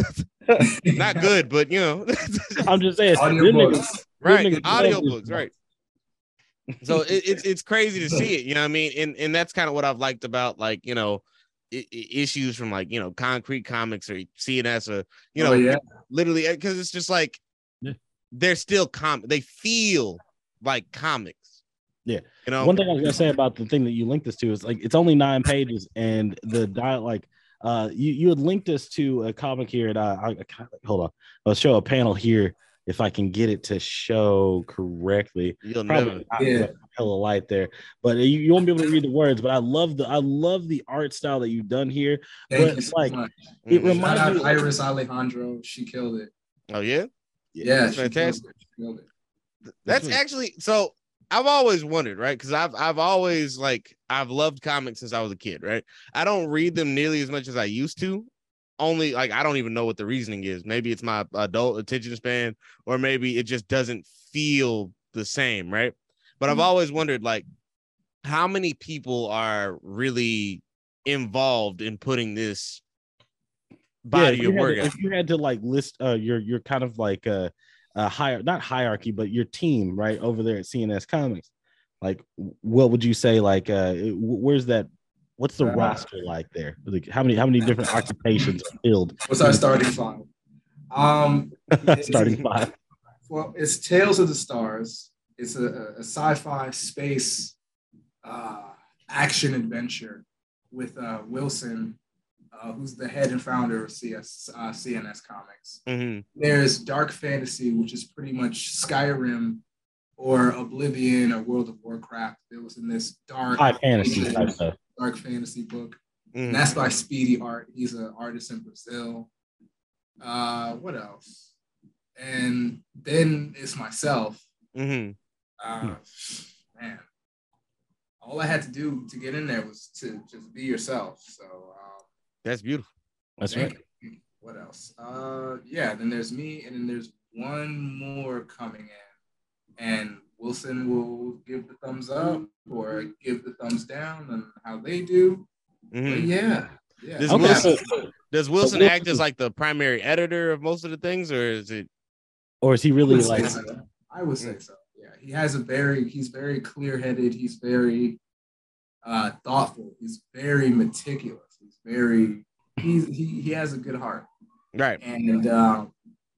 Not good, but you know, I'm just saying. them Audiobooks. niggas- right? niggas love Audiobooks, this. right? So it, it's it's crazy to see it. You know what I mean? And and that's kind of what I've liked about like you know I- I- issues from like you know Concrete Comics or C N S or you know Oh, yeah. literally because it's just like Yeah. they're still com. They feel like comics. Yeah. You know. One thing I was gonna say about the thing that you linked us to is like it's only nine pages, and the dial like uh you you had linked us to a comic here, and uh, I, I hold on, I'll show a panel here if I can get it to show correctly. You'll Probably never. not, Yeah. but hella light there, but you, you won't be able to read the words. But I love the I love the art style that you've done here. Thank But, you so like, much. It Mhm. reminds Shout out me. Iris Alejandro. She killed it. Oh yeah. Yeah, that's she killed fantastic. it. She killed it. That's That's actually so. I've always wondered, right? Because I've I've always like I've loved comics since I was a kid, right? I don't read them nearly as much as I used to. Only like I don't even know what the reasoning is. Maybe it's my adult attention span, or maybe it just doesn't feel the same, right? But I've Mhm. always wondered, like, how many people are really involved in putting this body if you of had work to, out? if you had to like list uh your your kind of like uh uh higher not hierarchy but your team right over there at C N S Comics, like what would you say like uh where's that what's the Uh, roster like there, like how many how many different occupations are filled? What's our starting five? Um, Starting five. Well, it's Tales of the Stars. It's a, a, a sci-fi space uh, action adventure with uh, Wilson uh, who's the head and founder of C S, uh, C N S Comics. Mm-hmm. There's Dark Fantasy, which is pretty much Skyrim or Oblivion or World of Warcraft. It was in this dark high fantasy type stuff. Dark fantasy book. Mm-hmm. And that's by Speedy Art. He's an artist in Brazil. Uh, what else? And then it's myself. Mm-hmm. Uh, man, all I had to do to get in there was to just be yourself. So um, That's beautiful. That's right. What else? Uh, yeah. Then there's me, and then there's one more coming in, and Wilson will give the thumbs up or give the thumbs down on how they do. Mm-hmm. But yeah, yeah. Does Okay. Wilson, does So Wilson Wilson- act as like the primary editor of most of the things, or is it? Or is he I really would say like? so. I would say so. Yeah, he has a very, he's very clear-headed. He's very uh, thoughtful. He's very meticulous. He's very, he's he he has a good heart. Right. And um,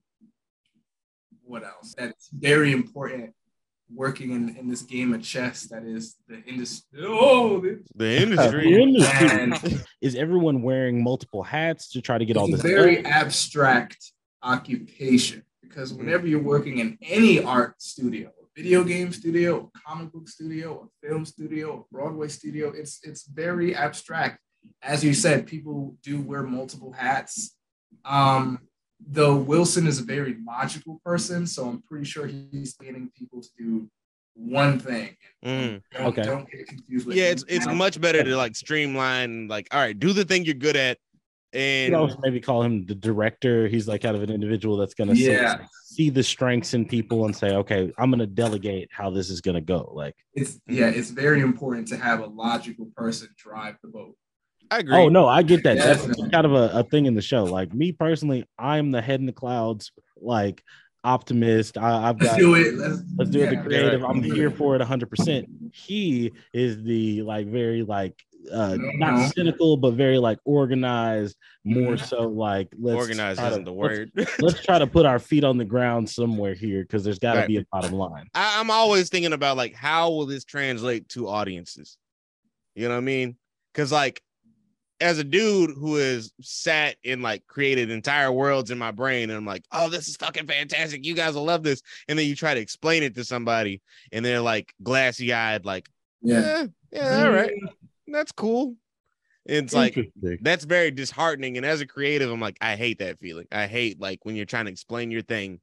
what else? That's very important. Working in, in this game of chess that is the industry. Oh, The The industry. industry. and Is everyone wearing multiple hats to try to get all it's this? a very done? abstract occupation because whenever you're working in any art studio, a video game studio, a comic book studio, a film studio, a Broadway studio, it's it's very abstract. As you said, people do wear multiple hats. Um, though Wilson is a very logical person, so I'm pretty sure he's getting people to do one thing. Mm. Don't, Okay. don't get confused with Yeah, it's it's Now, much better to like streamline. Like, all right, do the thing you're good at, You and could also maybe call him the director. He's like kind of an individual that's going to Yeah. see the strengths in people and say, okay, I'm going to delegate how this is going to go. Like, It's yeah, it's very important to have a logical person drive the boat. I agree. oh no, I get that. That's Definitely. kind of a, a thing in the show. Like me personally, I'm the head in the clouds, like optimist. I, I've Let's got do it. Let's, let's do it. The yeah. creative. I'm here for it one hundred percent. He is the like very like uh not Mhm. cynical, but very like organized. More Mhm. so like let's Organized try to- isn't the let's- word. Let's try to put our feet on the ground somewhere here because there's got to Right. be a bottom line. I, I'm always thinking about like how will this translate to audiences? You know what I mean? Because like as a dude who has sat and like created entire worlds in my brain, and I'm like, oh, this is fucking fantastic. You guys will love this. And then you try to explain it to somebody, and they're like glassy eyed, like, Yeah. yeah, yeah, all right, that's cool. It's like Interesting. that's very disheartening. And as a creative, I'm like, I hate that feeling. I hate like when you're trying to explain your thing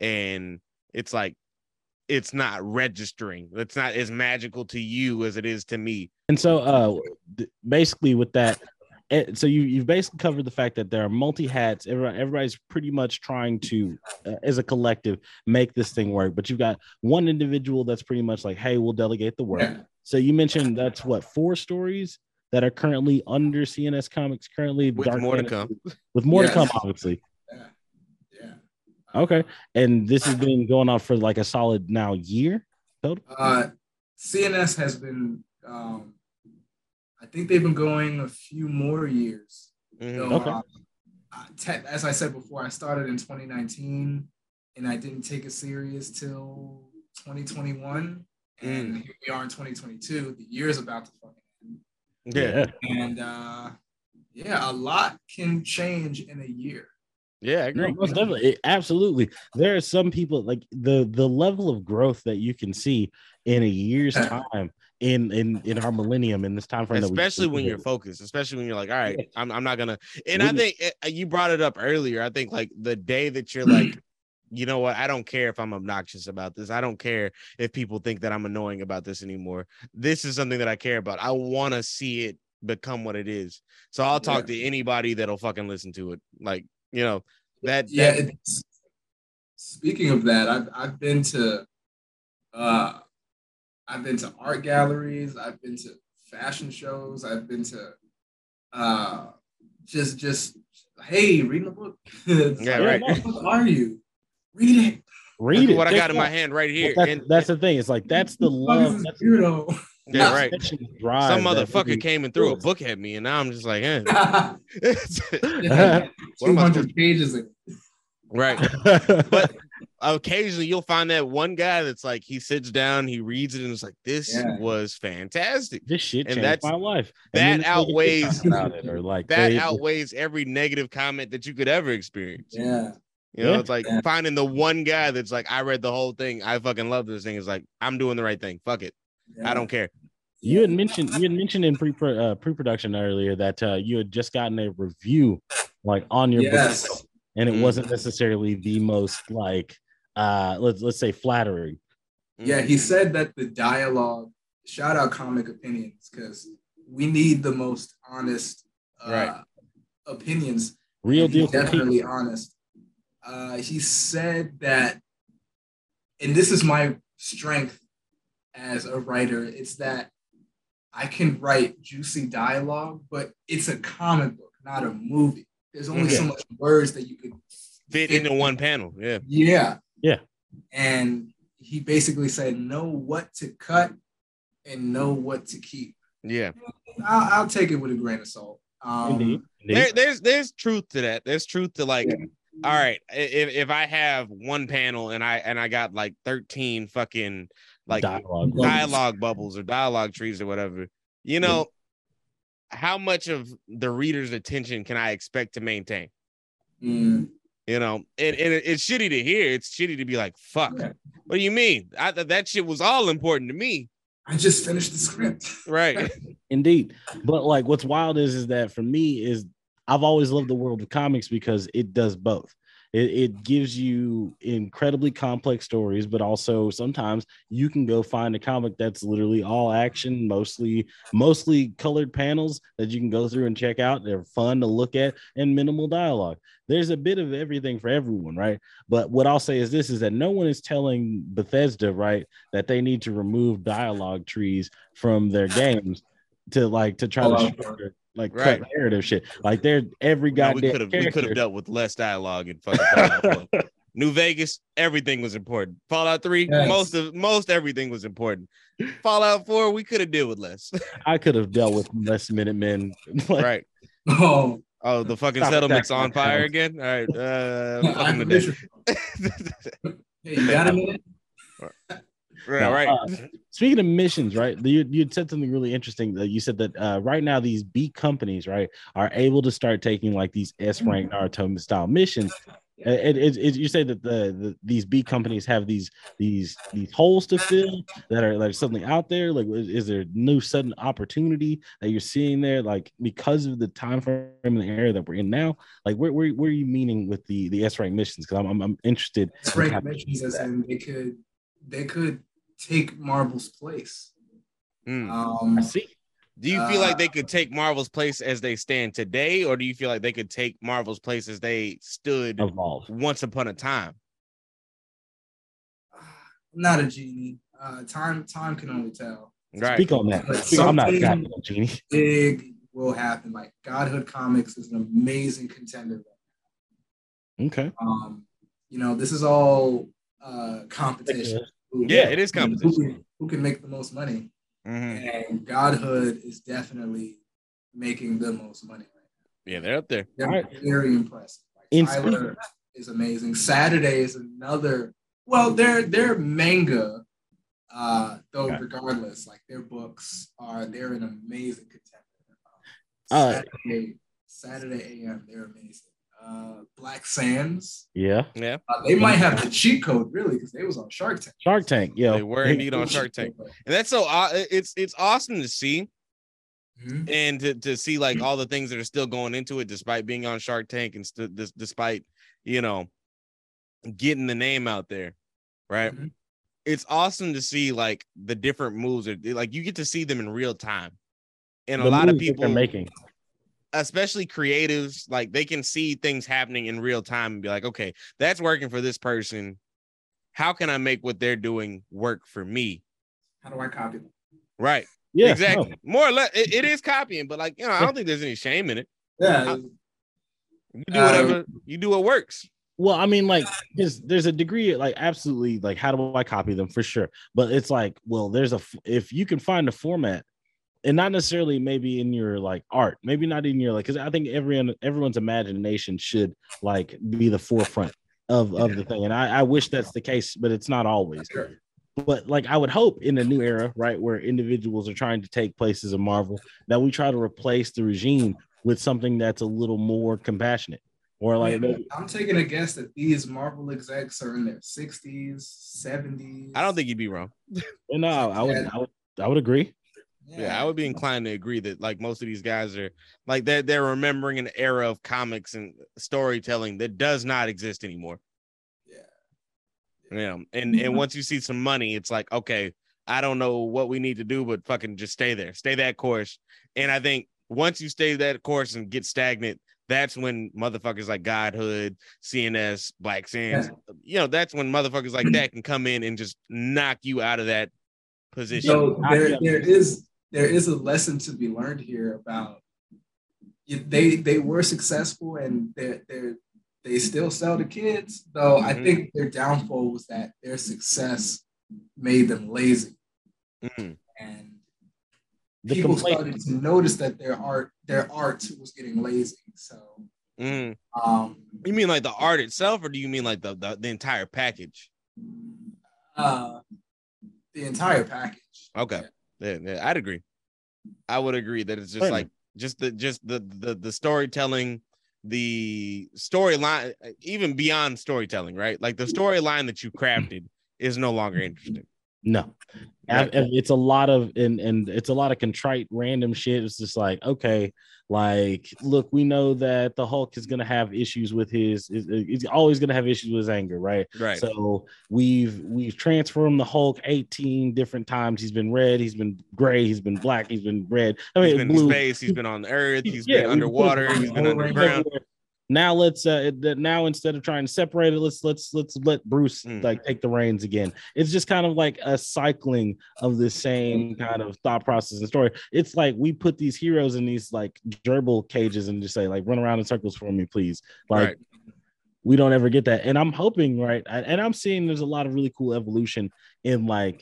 and it's like it's not registering. It's not as magical to you as it is to me. And so, uh, th- basically, with that, eh, so you you've basically covered the fact that there are multi hats. Everybody, everybody's pretty much trying to, uh, as a collective, make this thing work. But you've got one individual that's pretty much like, "Hey, we'll delegate the work." Yeah. So you mentioned that's what four stories that are currently under C N S Comics currently, With Dark more to Fantasy- come. with more Yes. to come, obviously. Yeah. Yeah. Okay, and this has been going on for like a solid now year total. Uh, C N S has been, um, I think they've been going a few more years. Mhm. So, Okay. uh, uh, te- as I said before, I started in twenty nineteen and I didn't take it serious till twenty twenty-one. And here we are in twenty twenty-two. The year is about to fucking end. Yeah. And uh, yeah, a lot can change in a year. Yeah, I No, agree. most definitely. It- absolutely. There are some people like the the level of growth that you can see in a year's time in in in our millennium in this time frame. that we- Especially when we you're live. focused, especially when you're like, all right, Yeah. I'm, I'm not gonna. And I Wouldn't- think uh, you brought it up earlier. I think like the day that you're like, you know what, I don't care if I'm obnoxious about this. I don't care if people think that I'm annoying about this anymore. This is something that I care about. I want to see it become what it is. So I'll talk to anybody that'll fucking listen to it. Like, you know, that, Yeah. that It's, speaking of that, I've I've been to uh I've been to art galleries, I've been to fashion shows, I've been to uh just just hey, reading the book. It's Yeah, like, right. What are you? Read it. Read it. what I Check got in it my out. hand right here. That's, And that's the thing. It's like that's the What love. is That's, this weirdo? yeah, right. that's the drive Some that motherfucker really- came and threw a book at me, and now I'm just like, eh. Yeah, What two am I hundred pages in it. right. but But occasionally you'll find that one guy that's like, he sits down, he reads it, and it's like, this Yeah. was fantastic. This shit And changed that's- my life. that And then they get outweighs- about it, or like That they, outweighs every negative comment that you could ever experience. Yeah. You know, Yeah. it's like Yeah. finding the one guy that's like, I read the whole thing, I fucking love this thing. It's like, I'm doing the right thing. Fuck it. yeah. I don't care. You had mentioned you had mentioned in pre uh, pre production earlier that uh, you had just gotten a review like on your Yes. book, and it Mm. wasn't necessarily the most like uh let's let's say flattering. Yeah, he said that the dialogue, shout out Comic Opinions, because we need the most honest uh, Right. opinions. Real And he's deal. definitely honest. Uh, he said that, and this is my strength as a writer, it's that I can write juicy dialogue, but it's a comic book, not a movie. There's only so Yeah. much words that you could Fit into one panel. Yeah. Yeah. Yeah. And he basically said, know what to cut and know what to keep. Yeah. I'll, I'll take it with a grain of salt. Um, Indeed. Indeed. There, there's there's truth to that. There's truth to like, Yeah. all right, if, if I have one panel and I and I got like thirteen fucking like Dialogue. Bubbles. dialogue bubbles or dialogue trees or whatever, you know, how much of the reader's attention can I expect to maintain? mm, You know, and, and it- it's shitty to hear. It's shitty to be like, fuck. Yeah. What do you mean? I thought that shit was all important to me. I just finished the script. Right. Indeed. But like what's wild is is that for me is I've always loved the world of comics because it does both. It, it gives you incredibly complex stories, but also sometimes you can go find a comic that's literally all action, mostly mostly colored panels that you can go through and check out. They're fun to look at and minimal dialogue. There's a bit of everything for everyone, right? But what I'll say is this is that no one is telling Bethesda, right, that they need to remove dialogue trees from their games to like to try Oh, to wow. shorter, like Right. cut narrative shit. Like they're every No, we goddamn could have we could character- have dealt with less dialogue in fucking Fallout four. New Vegas, everything was important. Fallout three, Yes. most of most everything was important. Fallout four, we could have dealt with less. I could have dealt with less Minutemen. Like, Right. Oh, Oh, the fucking Stop settlement's attacking on my fire panels. again. All right. Uh, I fucking have the a day. vision. Hey, you got a minute? Right, No, right. uh, speaking of missions, right? You you had said something really interesting. That you said that uh, right now these B companies, right, are able to start taking like these S rank Naruto style missions. It, it, it, you say that the, the these B companies have these these these holes to fill that are like suddenly out there. Like, is, is there new sudden opportunity that you're seeing there? Like because of the time frame and the era that we're in now. Like, where where, where are you meaning with the the S rank missions? Because I'm, I'm I'm interested. That's in right. how- Mentions as in they could they could take Marvel's place. Hmm. Um, I see. Do you feel Uh, like they could take Marvel's place as they stand today, or do you feel like they could take Marvel's place as they stood Evolve. once upon a time? I'm not a genie. Uh, time time can only tell. Right. Speak on that. But Speak- I'm not something- goddamn genie. Big will happen. Like Godhood Comics is an amazing contender. Okay. Um, you know, this is all uh, competition. Who- Yeah, it is who competition. can, who can make the most money? Mhm. And Godhood is definitely making the most money right Yeah, they're up there. now. They're Alright. very impressive. Like, In Tyler is amazing. Saturday is another. Well, their their manga, uh, though Okay. regardless, like their books are they're an amazing contender. Uh, Saturday, Saturday A M, they're amazing. Uh, Black Sands, Yeah. Yeah, uh, they might have the cheat code really because they was on Shark Tank. Shark Tank. Yeah. they were indeed on Shark Tank, and that's so. aw- It's it's awesome to see, Mhm. and to, to see like all the things that are still going into it, despite being on Shark Tank, and st- dis- despite you know getting the name out there, right? Mhm. It's awesome to see like the different moves, are, like you get to see them in real time, and a The lot of moves that people they're making. especially creatives, like they can see things happening in real time and be like, okay, that's working for this person. How can I make what they're doing work for me? How do I copy them? Right. Yeah. exactly. no. More or less, it, it is copying, but like, you know, I don't think there's any shame in it. Yeah, You do whatever, you do what works. Well, I mean, like, there's there's a degree, like, absolutely, like, how do I copy them for sure? But it's like, well, there's a f- if you can find a format, and not necessarily maybe in your like art, maybe not in your like, because I think everyone everyone's imagination should like be the forefront of of the thing, and I, I wish that's the case, but it's not always. But like I would hope in a new era, right, where individuals are trying to take places of Marvel, that we try to replace the regime with something that's a little more compassionate. Or like Man, I'm taking a guess that these Marvel execs are in their sixties, seventies. I don't think you'd be wrong. No, I would, I would, I would agree. Yeah. yeah, I would be inclined to agree that like most of these guys are like they're they're remembering an era of comics and storytelling that does not exist anymore. Yeah, and and once you see some money, it's like, okay, I don't know what we need to do, but fucking just stay there, stay that course. And I think once you stay that course and get stagnant, that's when motherfuckers like Godhood, C N S, Black Sands, yeah. you know, that's when motherfuckers like that can come in and just knock you out of that position. So there, there is there is a lesson to be learned here about they they were successful and they're they're they still sell to kids, though. Mm-hmm. I think their downfall was that their success made them lazy, mm-hmm. and the people complaint. started to notice that their art, their art was getting lazy. So, mm-hmm. um, you mean like the art itself, or do you mean like the the, the entire package? Uh, the entire package. Okay, yeah. Yeah, yeah, I'd agree. I would agree that it's just Wait like just the just the the the storytelling. The storyline, even beyond storytelling, right? Like the storyline that you crafted is no longer interesting. No, right. It's a lot of and and it's a lot of contrite random shit. It's just like, okay, like look, we know that the Hulk is gonna have issues with his. He's always gonna have issues with his anger, right? Right. So we've we've transformed the Hulk eighteen different times. He's been red, he's been gray, he's been black, he's been red. I mean, he's been blue. In space, he's been on the Earth, he's yeah, been underwater, he's been underground. Now let's uh now instead of trying to separate it, let's let's let's let Bruce mm. like take the reins again. It's just kind of like a cycling of the same kind of thought process and story. It's like we put these heroes in these like gerbil cages and just say like run around in circles for me, please. Like right. we don't ever get that. And I'm hoping, right, and I'm seeing there's a lot of really cool evolution in like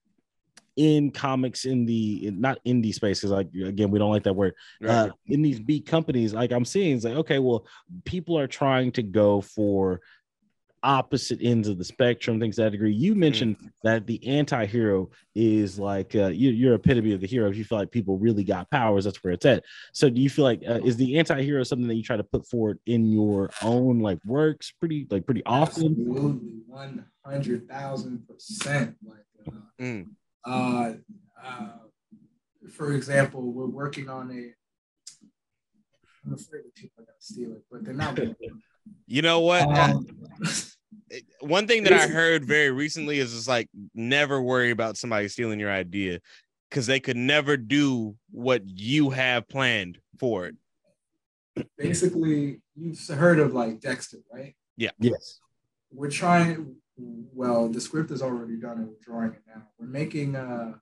in comics in the in, not indie space, because like again we don't like that word, right. uh in these big companies. Like I'm seeing it's like, okay, well, people are trying to go for opposite ends of the spectrum, things to that degree. You mentioned mm. that the anti-hero is like uh, you, you're epitome of the hero. If you feel like people really got powers, that's where it's at. So do you feel like uh, is the anti-hero something that you try to put forward in your own like works pretty like pretty often? Absolutely, one hundred thousand percent. Like uh, mm. Uh, uh, for example, we're working on a. I'm afraid that people are gonna steal it, but they're not. You know what? Um, One thing that I heard very recently is just like never worry about somebody stealing your idea, because they could never do what you have planned for it. Basically, you've heard of like Dexter, right? Yeah. Yes. We're trying. Well, the script is already done and we're drawing it now. We're making a,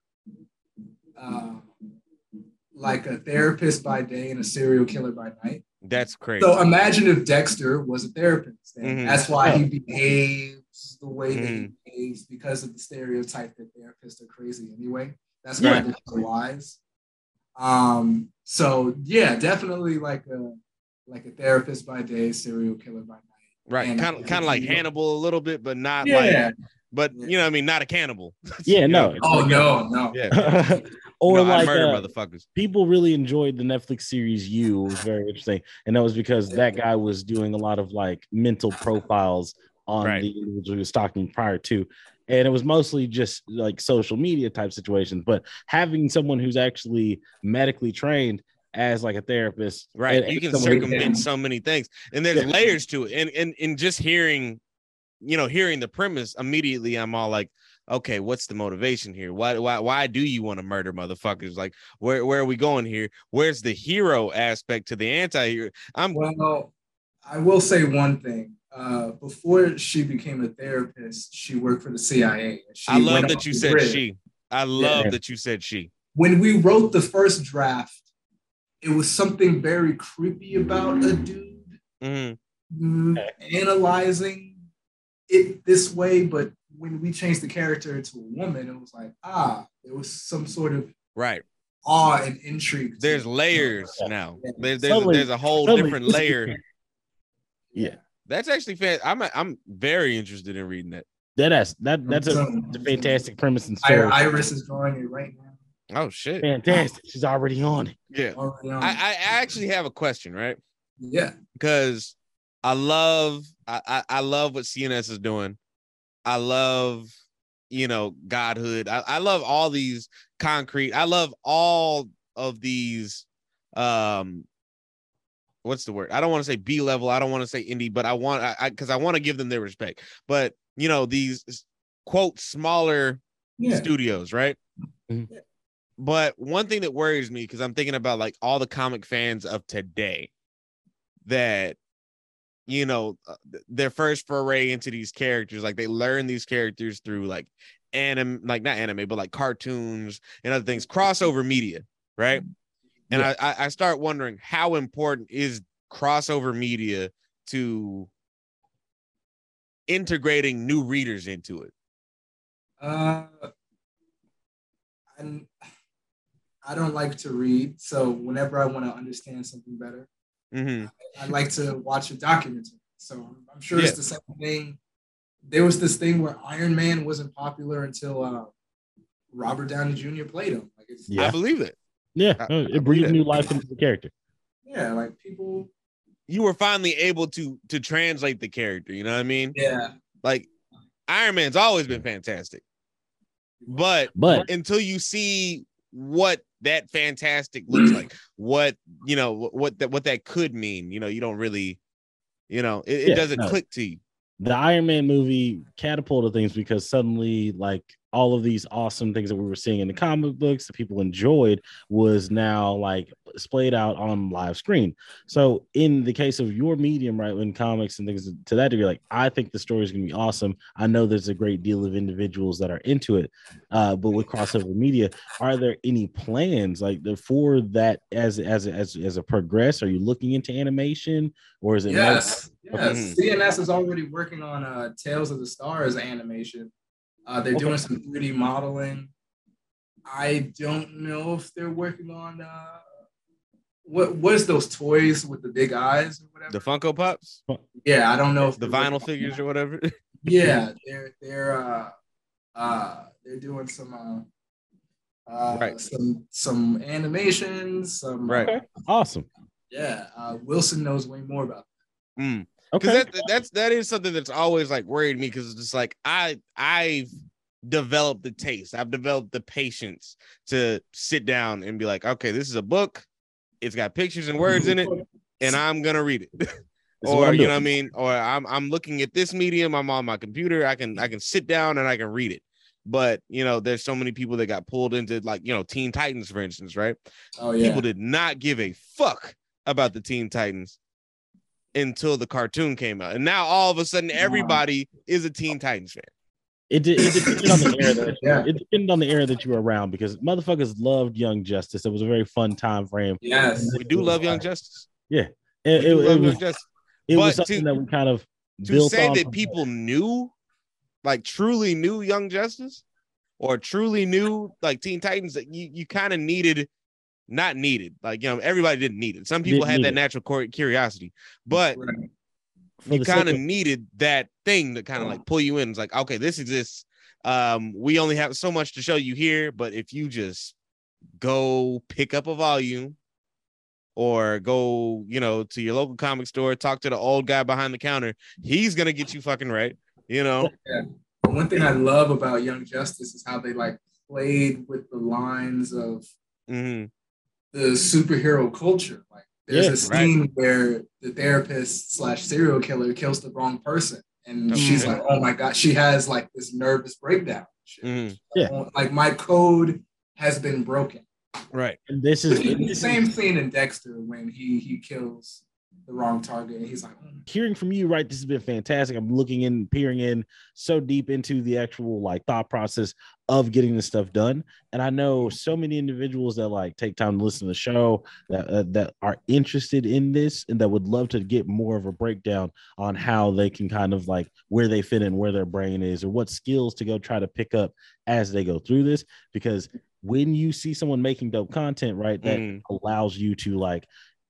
uh, like a therapist by day and a serial killer by night. That's crazy. So imagine if Dexter was a therapist. And mm-hmm. That's why he behaves the way mm-hmm. that he behaves, because of the stereotype that therapists are crazy anyway. That's why yeah. they're so wise. Um, so yeah, definitely like a like a therapist by day, serial killer by night. Right, kind of, kind of like Hannibal a little bit, but not yeah. like, but you know, what I mean, not a cannibal. Yeah, no. Oh like, no, no. Yeah. Or no, like murder uh, motherfuckers. People really enjoyed the Netflix series You. It was very interesting, and that was because that guy was doing a lot of like mental profiles on right. the individual he was stalking prior to, and it was mostly just like social media type situations. But having someone who's actually medically trained as like a therapist, right? And, you can circumvent so many things, and there's yeah. layers to it. And and and just hearing, you know, hearing the premise immediately, I'm all like, okay, what's the motivation here? Why why why do you want to murder motherfuckers? Like, where where are we going here? Where's the hero aspect to the anti-hero? I'm well, I will say one thing. Uh, before she became a therapist, she worked for the C I A. She I love that you said grid. she. I love yeah. that you said she. When we wrote the first draft, it was something very creepy about a dude mm-hmm. analyzing it this way. But when we changed the character to a woman, it was like, ah, there was some sort of right awe and intrigue. There's layers yeah. now. Yeah. There, there's, totally, there's a whole totally. different layer. Yeah. That's actually fan. I'm I'm very interested in reading that. That is that that's a, a fantastic premise and story. Iris is drawing it right now. Oh shit! Fantastic. She's already on it. Yeah. Already on I, it. I actually have a question, right? Yeah. Because I love I, I I love what C N S is doing. I love, you know, Godhood. I, I love all these concrete. I love all of these. Um, what's the word? I don't want to say B level. I don't want to say indie, but I want I because I, I want to give them their respect. But you know, these quote smaller yeah. studios, right? Mm-hmm. But one thing that worries me, because I'm thinking about like all the comic fans of today that, you know, their first foray into these characters, like they learn these characters through like anime, like not anime, but like cartoons and other things, crossover media, right? And yeah. I, I start wondering, how important is crossover media to integrating new readers into it? Uh, I'm, I don't like to read, so whenever I want to understand something better, mm-hmm. I, I like to watch a documentary. So I'm, I'm sure yeah. it's the same thing. There was this thing where Iron Man wasn't popular until uh, Robert Downey Junior played him. Like it's, yeah, I believe it. Yeah, I, it breathed new life into the character. Yeah, like people. You were finally able to to translate the character. You know what I mean? Yeah. Like Iron Man's always been fantastic, but but until you see what that fantastic looks like, what you know, what that what that could mean, you know, you don't really, you know, it, it yeah, doesn't no. click to you. The Iron Man movie catapulted things because suddenly, like, all of these awesome things that we were seeing in the comic books that people enjoyed was now like splayed out on live screen. So in the case of your medium, right, in comics and things to that degree, like I think the story is going to be awesome. I know there's a great deal of individuals that are into it, uh, but with crossover media, are there any plans like for that as as as as a progress? Are you looking into animation or is it? Yes, no- yes. Okay. C N S is already working on uh, Tales of the Stars animation. Uh, they're okay. doing some three D modeling. I don't know if they're working on uh, what what is those toys with the big eyes or whatever. The Funko Pops. Yeah, I don't know if the vinyl figures or whatever. Yeah, they're they're uh, uh, they're doing some uh, uh, right. some some animations. Some right. Uh, awesome. Yeah, uh, Wilson knows way more about that. Mm. Because okay. that, that's that is something that's always like worried me, because it's just like I I've developed the taste, I've developed the patience to sit down and be like, okay, this is a book, it's got pictures and words in it, and I'm gonna read it. Or you know what I mean, or I'm I'm looking at this medium, I'm on my computer, I can I can sit down and I can read it. But you know, there's so many people that got pulled into, like, you know, Teen Titans, for instance, right? Oh yeah, people did not give a fuck about the Teen Titans until the cartoon came out, and now all of a sudden everybody is a Teen Titans fan. It, it depended on the era that yeah. it depended on the era that you were around, because motherfuckers loved Young Justice. It was a very fun time frame. Yes, we do love Young Justice. Yeah, it, it, it was Justice. It but was something to, that we kind of to built say on that people that. knew, like truly knew Young Justice, or truly knew like Teen Titans. That you you kind of needed. Not needed, like, you know, everybody didn't need it. Some people didn't had that it. natural curiosity, but right. you kind of needed that thing to kind of like pull you in. It's like, okay, this exists. Um, we only have so much to show you here, but if you just go pick up a volume or go, you know, to your local comic store, talk to the old guy behind the counter, he's gonna get you fucking right, you know. Yeah. But one thing I love about Young Justice is how they like played with the lines of. Mm-hmm. the superhero culture. Like there's yeah, a scene right. where the therapist slash serial killer kills the wrong person, and mm-hmm. she's like, oh my god, she has like this nervous breakdown. Mm-hmm. Yeah, like my code has been broken. Right. And this is the same scene in Dexter when he he kills the wrong target, and he's like, oh. Hearing from you, right, this has been fantastic. I'm looking in, peering in so deep into the actual like thought process of getting this stuff done. And I know so many individuals that like take time to listen to the show that uh, that are interested in this and that would love to get more of a breakdown on how they can kind of like where they fit in, where their brain is, or what skills to go try to pick up as they go through this. Because when you see someone making dope content, right, that mm. allows you to like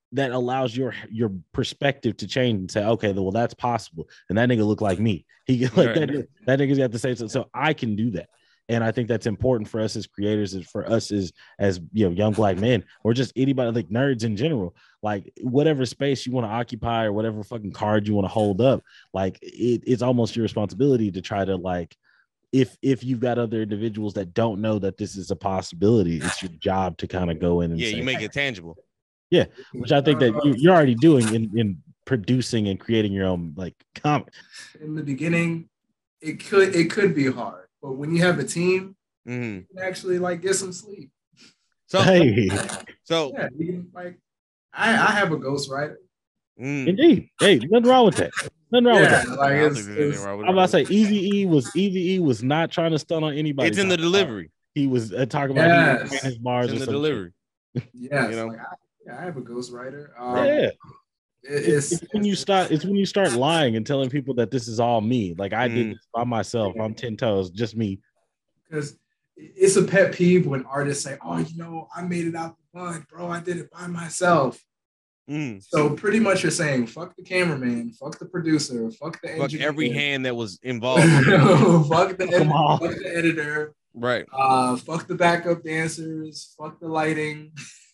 that allows your your perspective to change and say, okay, well, that's possible. And that nigga look like me. He like Right. that, that nigga's got the same. So, so I can do that. And I think that's important for us as creators, and for us as as you know, young black men, or just anybody, like nerds in general. Like whatever space you want to occupy or whatever fucking card you want to hold up, like it, it's almost your responsibility to try to, like, if if you've got other individuals that don't know that this is a possibility, it's your job to kind of go in and Yeah, say, you make it tangible. yeah, which I think that you, you're already doing in, in producing and creating your own like comic. In the beginning, it could it could be hard, but when you have a team, Mm-hmm. you can actually like get some sleep. So, Hey, so Yeah, you can, like I, I have a ghostwriter. mm, indeed. Hey, nothing wrong with that. Nothing wrong Yeah, with that. like I don't it's, think there's anything it's wrong with I'm it. about to say Easy E was Easy E was not trying to stun on anybody. It's in the delivery. He was uh, talking about Yes. he was his bars It's in or the something. delivery. yes, you know? like I, yeah, I have a ghostwriter. Um, Yeah, it- it's, it's, it's when you start. It's when you start lying and telling people that this is all me. Like I did Mm. this by myself. I'm ten toes, just me. because it's a pet peeve when artists say, "Oh, you know, I made it out the mud, bro. I did it by myself." Mm. So pretty much you're saying, "Fuck the cameraman, fuck the producer, fuck the Fuck engineer, every hand that was involved. fuck the Come on. fuck the editor, Right. uh, fuck the backup dancers, fuck the lighting,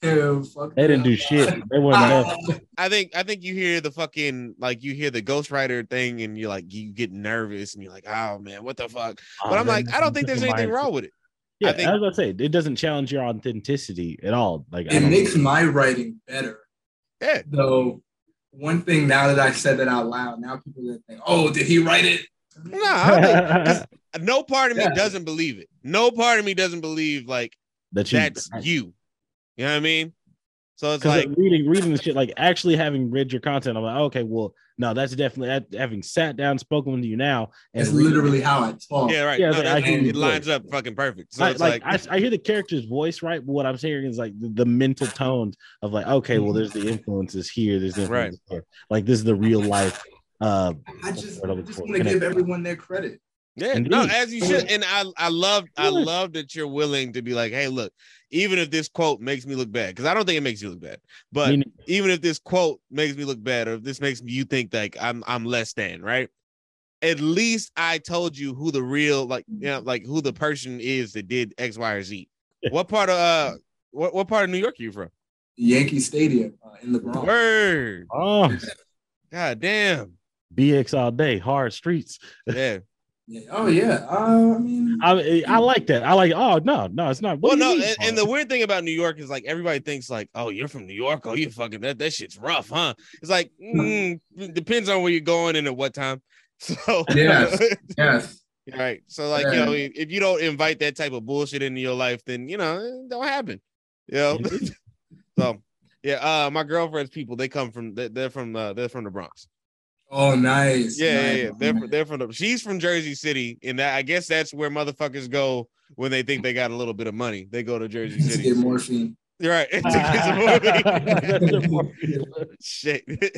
fuck They the, didn't do shit. They weren't there. I think I think you hear the fucking like you hear the ghostwriter thing and you're like you get nervous and you're like, oh man, what the fuck? But Oh, I'm man, like, I don't think there's this is anything my- wrong with it. Yeah, I think- as I say, it doesn't challenge your authenticity at all. Like I It don't- makes my writing better. Yeah. Though one thing now that I said that out loud, now people that think, "Oh, did he write it?" No, I don't think- 'cause no part of me Yeah. doesn't believe it. No part of me doesn't believe like that you, that's you. You know what I mean? So it's Because like, like, reading, reading the shit, like actually having read your content, I'm like, okay, well, no, that's definitely having sat down, spoken to you now, and It's reading- literally how I talk. yeah, right. Yeah, No, I that- hear you. it lines up fucking perfect. So I, it's like, like, I, I hear the character's voice, right? But what I'm hearing is like the, the mental tones of like, okay, well, there's the influences here, there's the influences here. Like this is the real life. Uh, I just, What I I'm looking just for, want to connect. give everyone their credit. yeah, Indeed. no, as you should. And I, I love, I Good. love that you're willing to be like, hey, look, even if this quote makes me look bad, because I don't think it makes you look bad, but meaning- even if this quote makes me look bad, or if this makes you think like I'm, I'm less than, right? At least I told you who the real, like, you know, like who the person is that did X, Y, or Z. What part of, uh, what, what part of New York are you from? Yankee Stadium uh, in the Bronx. Word. oh, God damn. B X all day, hard streets. Yeah. Yeah. Oh yeah. Uh, I mean, I I like that. I like. Oh no, no, it's not. Well, What do you no, mean and, and the weird thing about New York is like everybody thinks like, oh, you're from New York. Oh, you fucking that that shit's rough, huh? It's like mm, it depends on where you're going and at what time. So Yes. yes. right. So like you know, if, if you don't invite that type of bullshit into your life, then you know it don't happen. You know. So yeah, uh, my girlfriend's people they come from they're, they're from uh, they're from the Bronx. Oh, nice. Yeah, nice. yeah, yeah. They're from, they're from the, she's from Jersey City, and that I guess that's where motherfuckers go when they think they got a little bit of money. They go to Jersey To City. get morphine. You're right. To get some That's more- the Shit.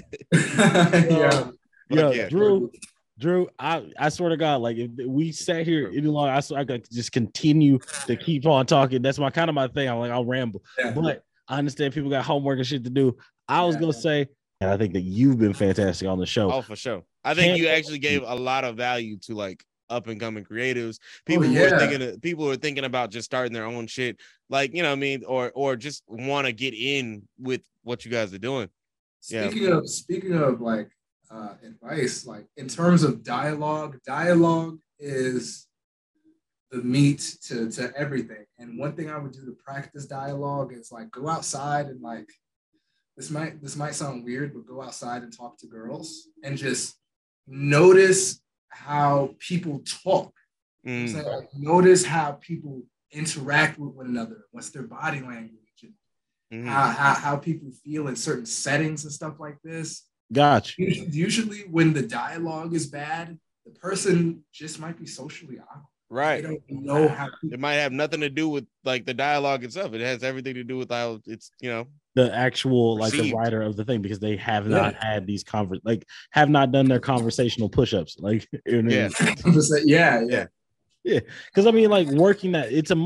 yeah. Yo, yeah. Drew, Drew, I, I swear to God, like if we sat here any longer, I swear I could just continue to keep on talking. That's my kind of my thing. I'm like, I'll ramble, Yeah. but I understand people got homework and shit to do. I was Yeah. gonna say, and I think that you've been fantastic on the show. Oh, for sure. I think Can't- you actually gave a lot of value to like up and coming creatives. People who yeah. are thinking of, people who are thinking about just starting their own shit, like you know what I mean, or or just want to get in with what you guys are doing. Yeah. Speaking of speaking of like uh, advice, like in terms of dialogue, dialogue is the meat to to everything. And one thing I would do to practice dialogue is like go outside and like this might this might sound weird, but go outside and talk to girls and just notice how people talk. You know what I'm Mm, saying? Like, notice how people interact with one another. What's their body language? And mhm. how, how, how people feel in certain settings and stuff like this. Gotcha. Usually, usually when the dialogue is bad, the person just might be socially awkward. Right. They don't know how It to. might have nothing to do with like the dialogue itself. It has everything to do with how it's you know. The actual like the Received. writer of the thing, because they have Yeah. not had these convers like have not done their conversational push-ups. Like you know what I Yeah. mean? Yeah, yeah. Yeah. Yeah, because I mean, like working that, it's a muscle.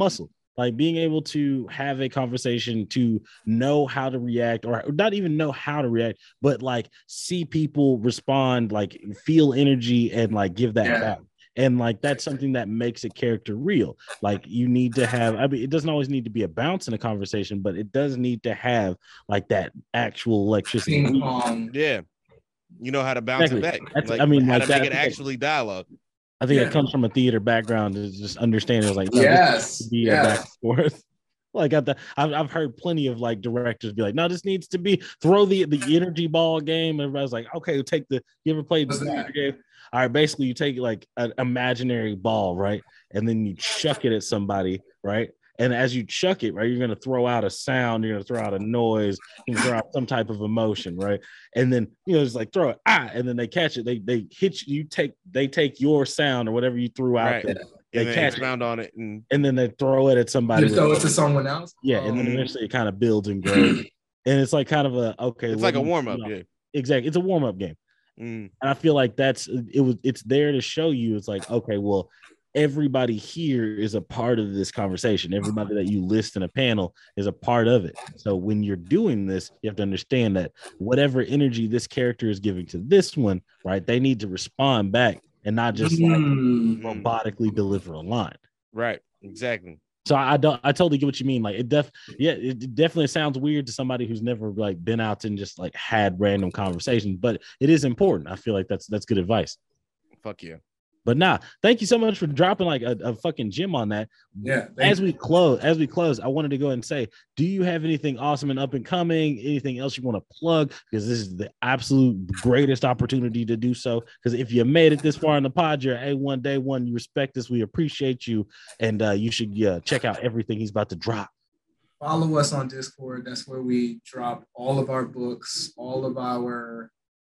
Like being able to have a conversation, to know how to react, or not even know how to react, but like see people respond, like feel energy and like give that Yeah. back. And like that's something that makes a character real. Like you need to have, I mean, it doesn't always need to be a bounce in a conversation, but it does need to have like that actual electricity. Ping pong. Yeah. You know how to bounce Exactly. it back. That's- Like, I mean, how like to that- make it actually dialogue. I think Yeah. it comes from a theater background. Is just understanding. It was like, no, this Yes. should be a Yes. back and forth. Like at the, I've, I've heard plenty of like directors be like, no, this needs to be throw the the energy ball game. Everybody's like, okay, take the. You ever played What's the that? game? All right, basically you take like an imaginary ball, right, and then you chuck it at somebody, right. And as you chuck it, right, you're gonna throw out a sound, you're gonna throw out a noise, you're gonna throw out some type of emotion, right? And then you know, it's like throw it, ah, and then they catch it, they they hit you, you take they take your sound or whatever you threw out Right. there, they And then catch it, expound on it. And and then they throw it at somebody. You throw with- it to someone else. yeah, and then Oh. eventually it kind of builds and grows. And it's like kind of a okay, it's what like a do you- warm up. you know, Yeah. exactly. It's a warm-up game. Mm. And I feel like that's it was it's there to show you it's like, okay, well, everybody here is a part of this conversation. Everybody that you list in a panel is a part of it. So when you're doing this, you have to understand that whatever energy this character is giving to this one, right, they need to respond back and not just like Mm. robotically deliver a line. Right. Exactly. So I don't, I totally get what you mean. Like it def, yeah, it definitely sounds weird to somebody who's never like been out and just like had random conversations, but it is important. I feel like that's that's good advice. Fuck yeah. But nah, thank you so much for dropping like a, a fucking gem on that. Yeah. thank As we close, as we close, I wanted to go ahead and say, do you have anything awesome and up and coming? Anything else you want to plug? Because this is the absolute greatest opportunity to do so. Because if you made it this far in the pod, you're A one day one. You respect us. We appreciate you, and uh, you should uh, check out everything he's about to drop. Follow us on Discord. That's where we drop all of our books, all of our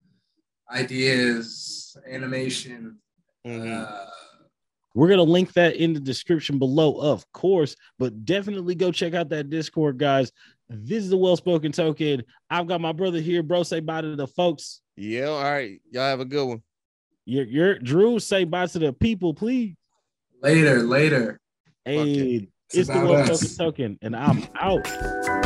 ideas, animation. Mhm. Uh, We're going to link that in the description below, of course, but definitely go check out that Discord, guys. This is the Well Spoken Token. I've got my brother here, bro. Say bye to the folks. Yeah. All right. Y'all have a good one. You're, you're Drew. Say bye to the people, please. later, later. Hey, yeah. it's the about Well us. Spoken Token, and I'm out.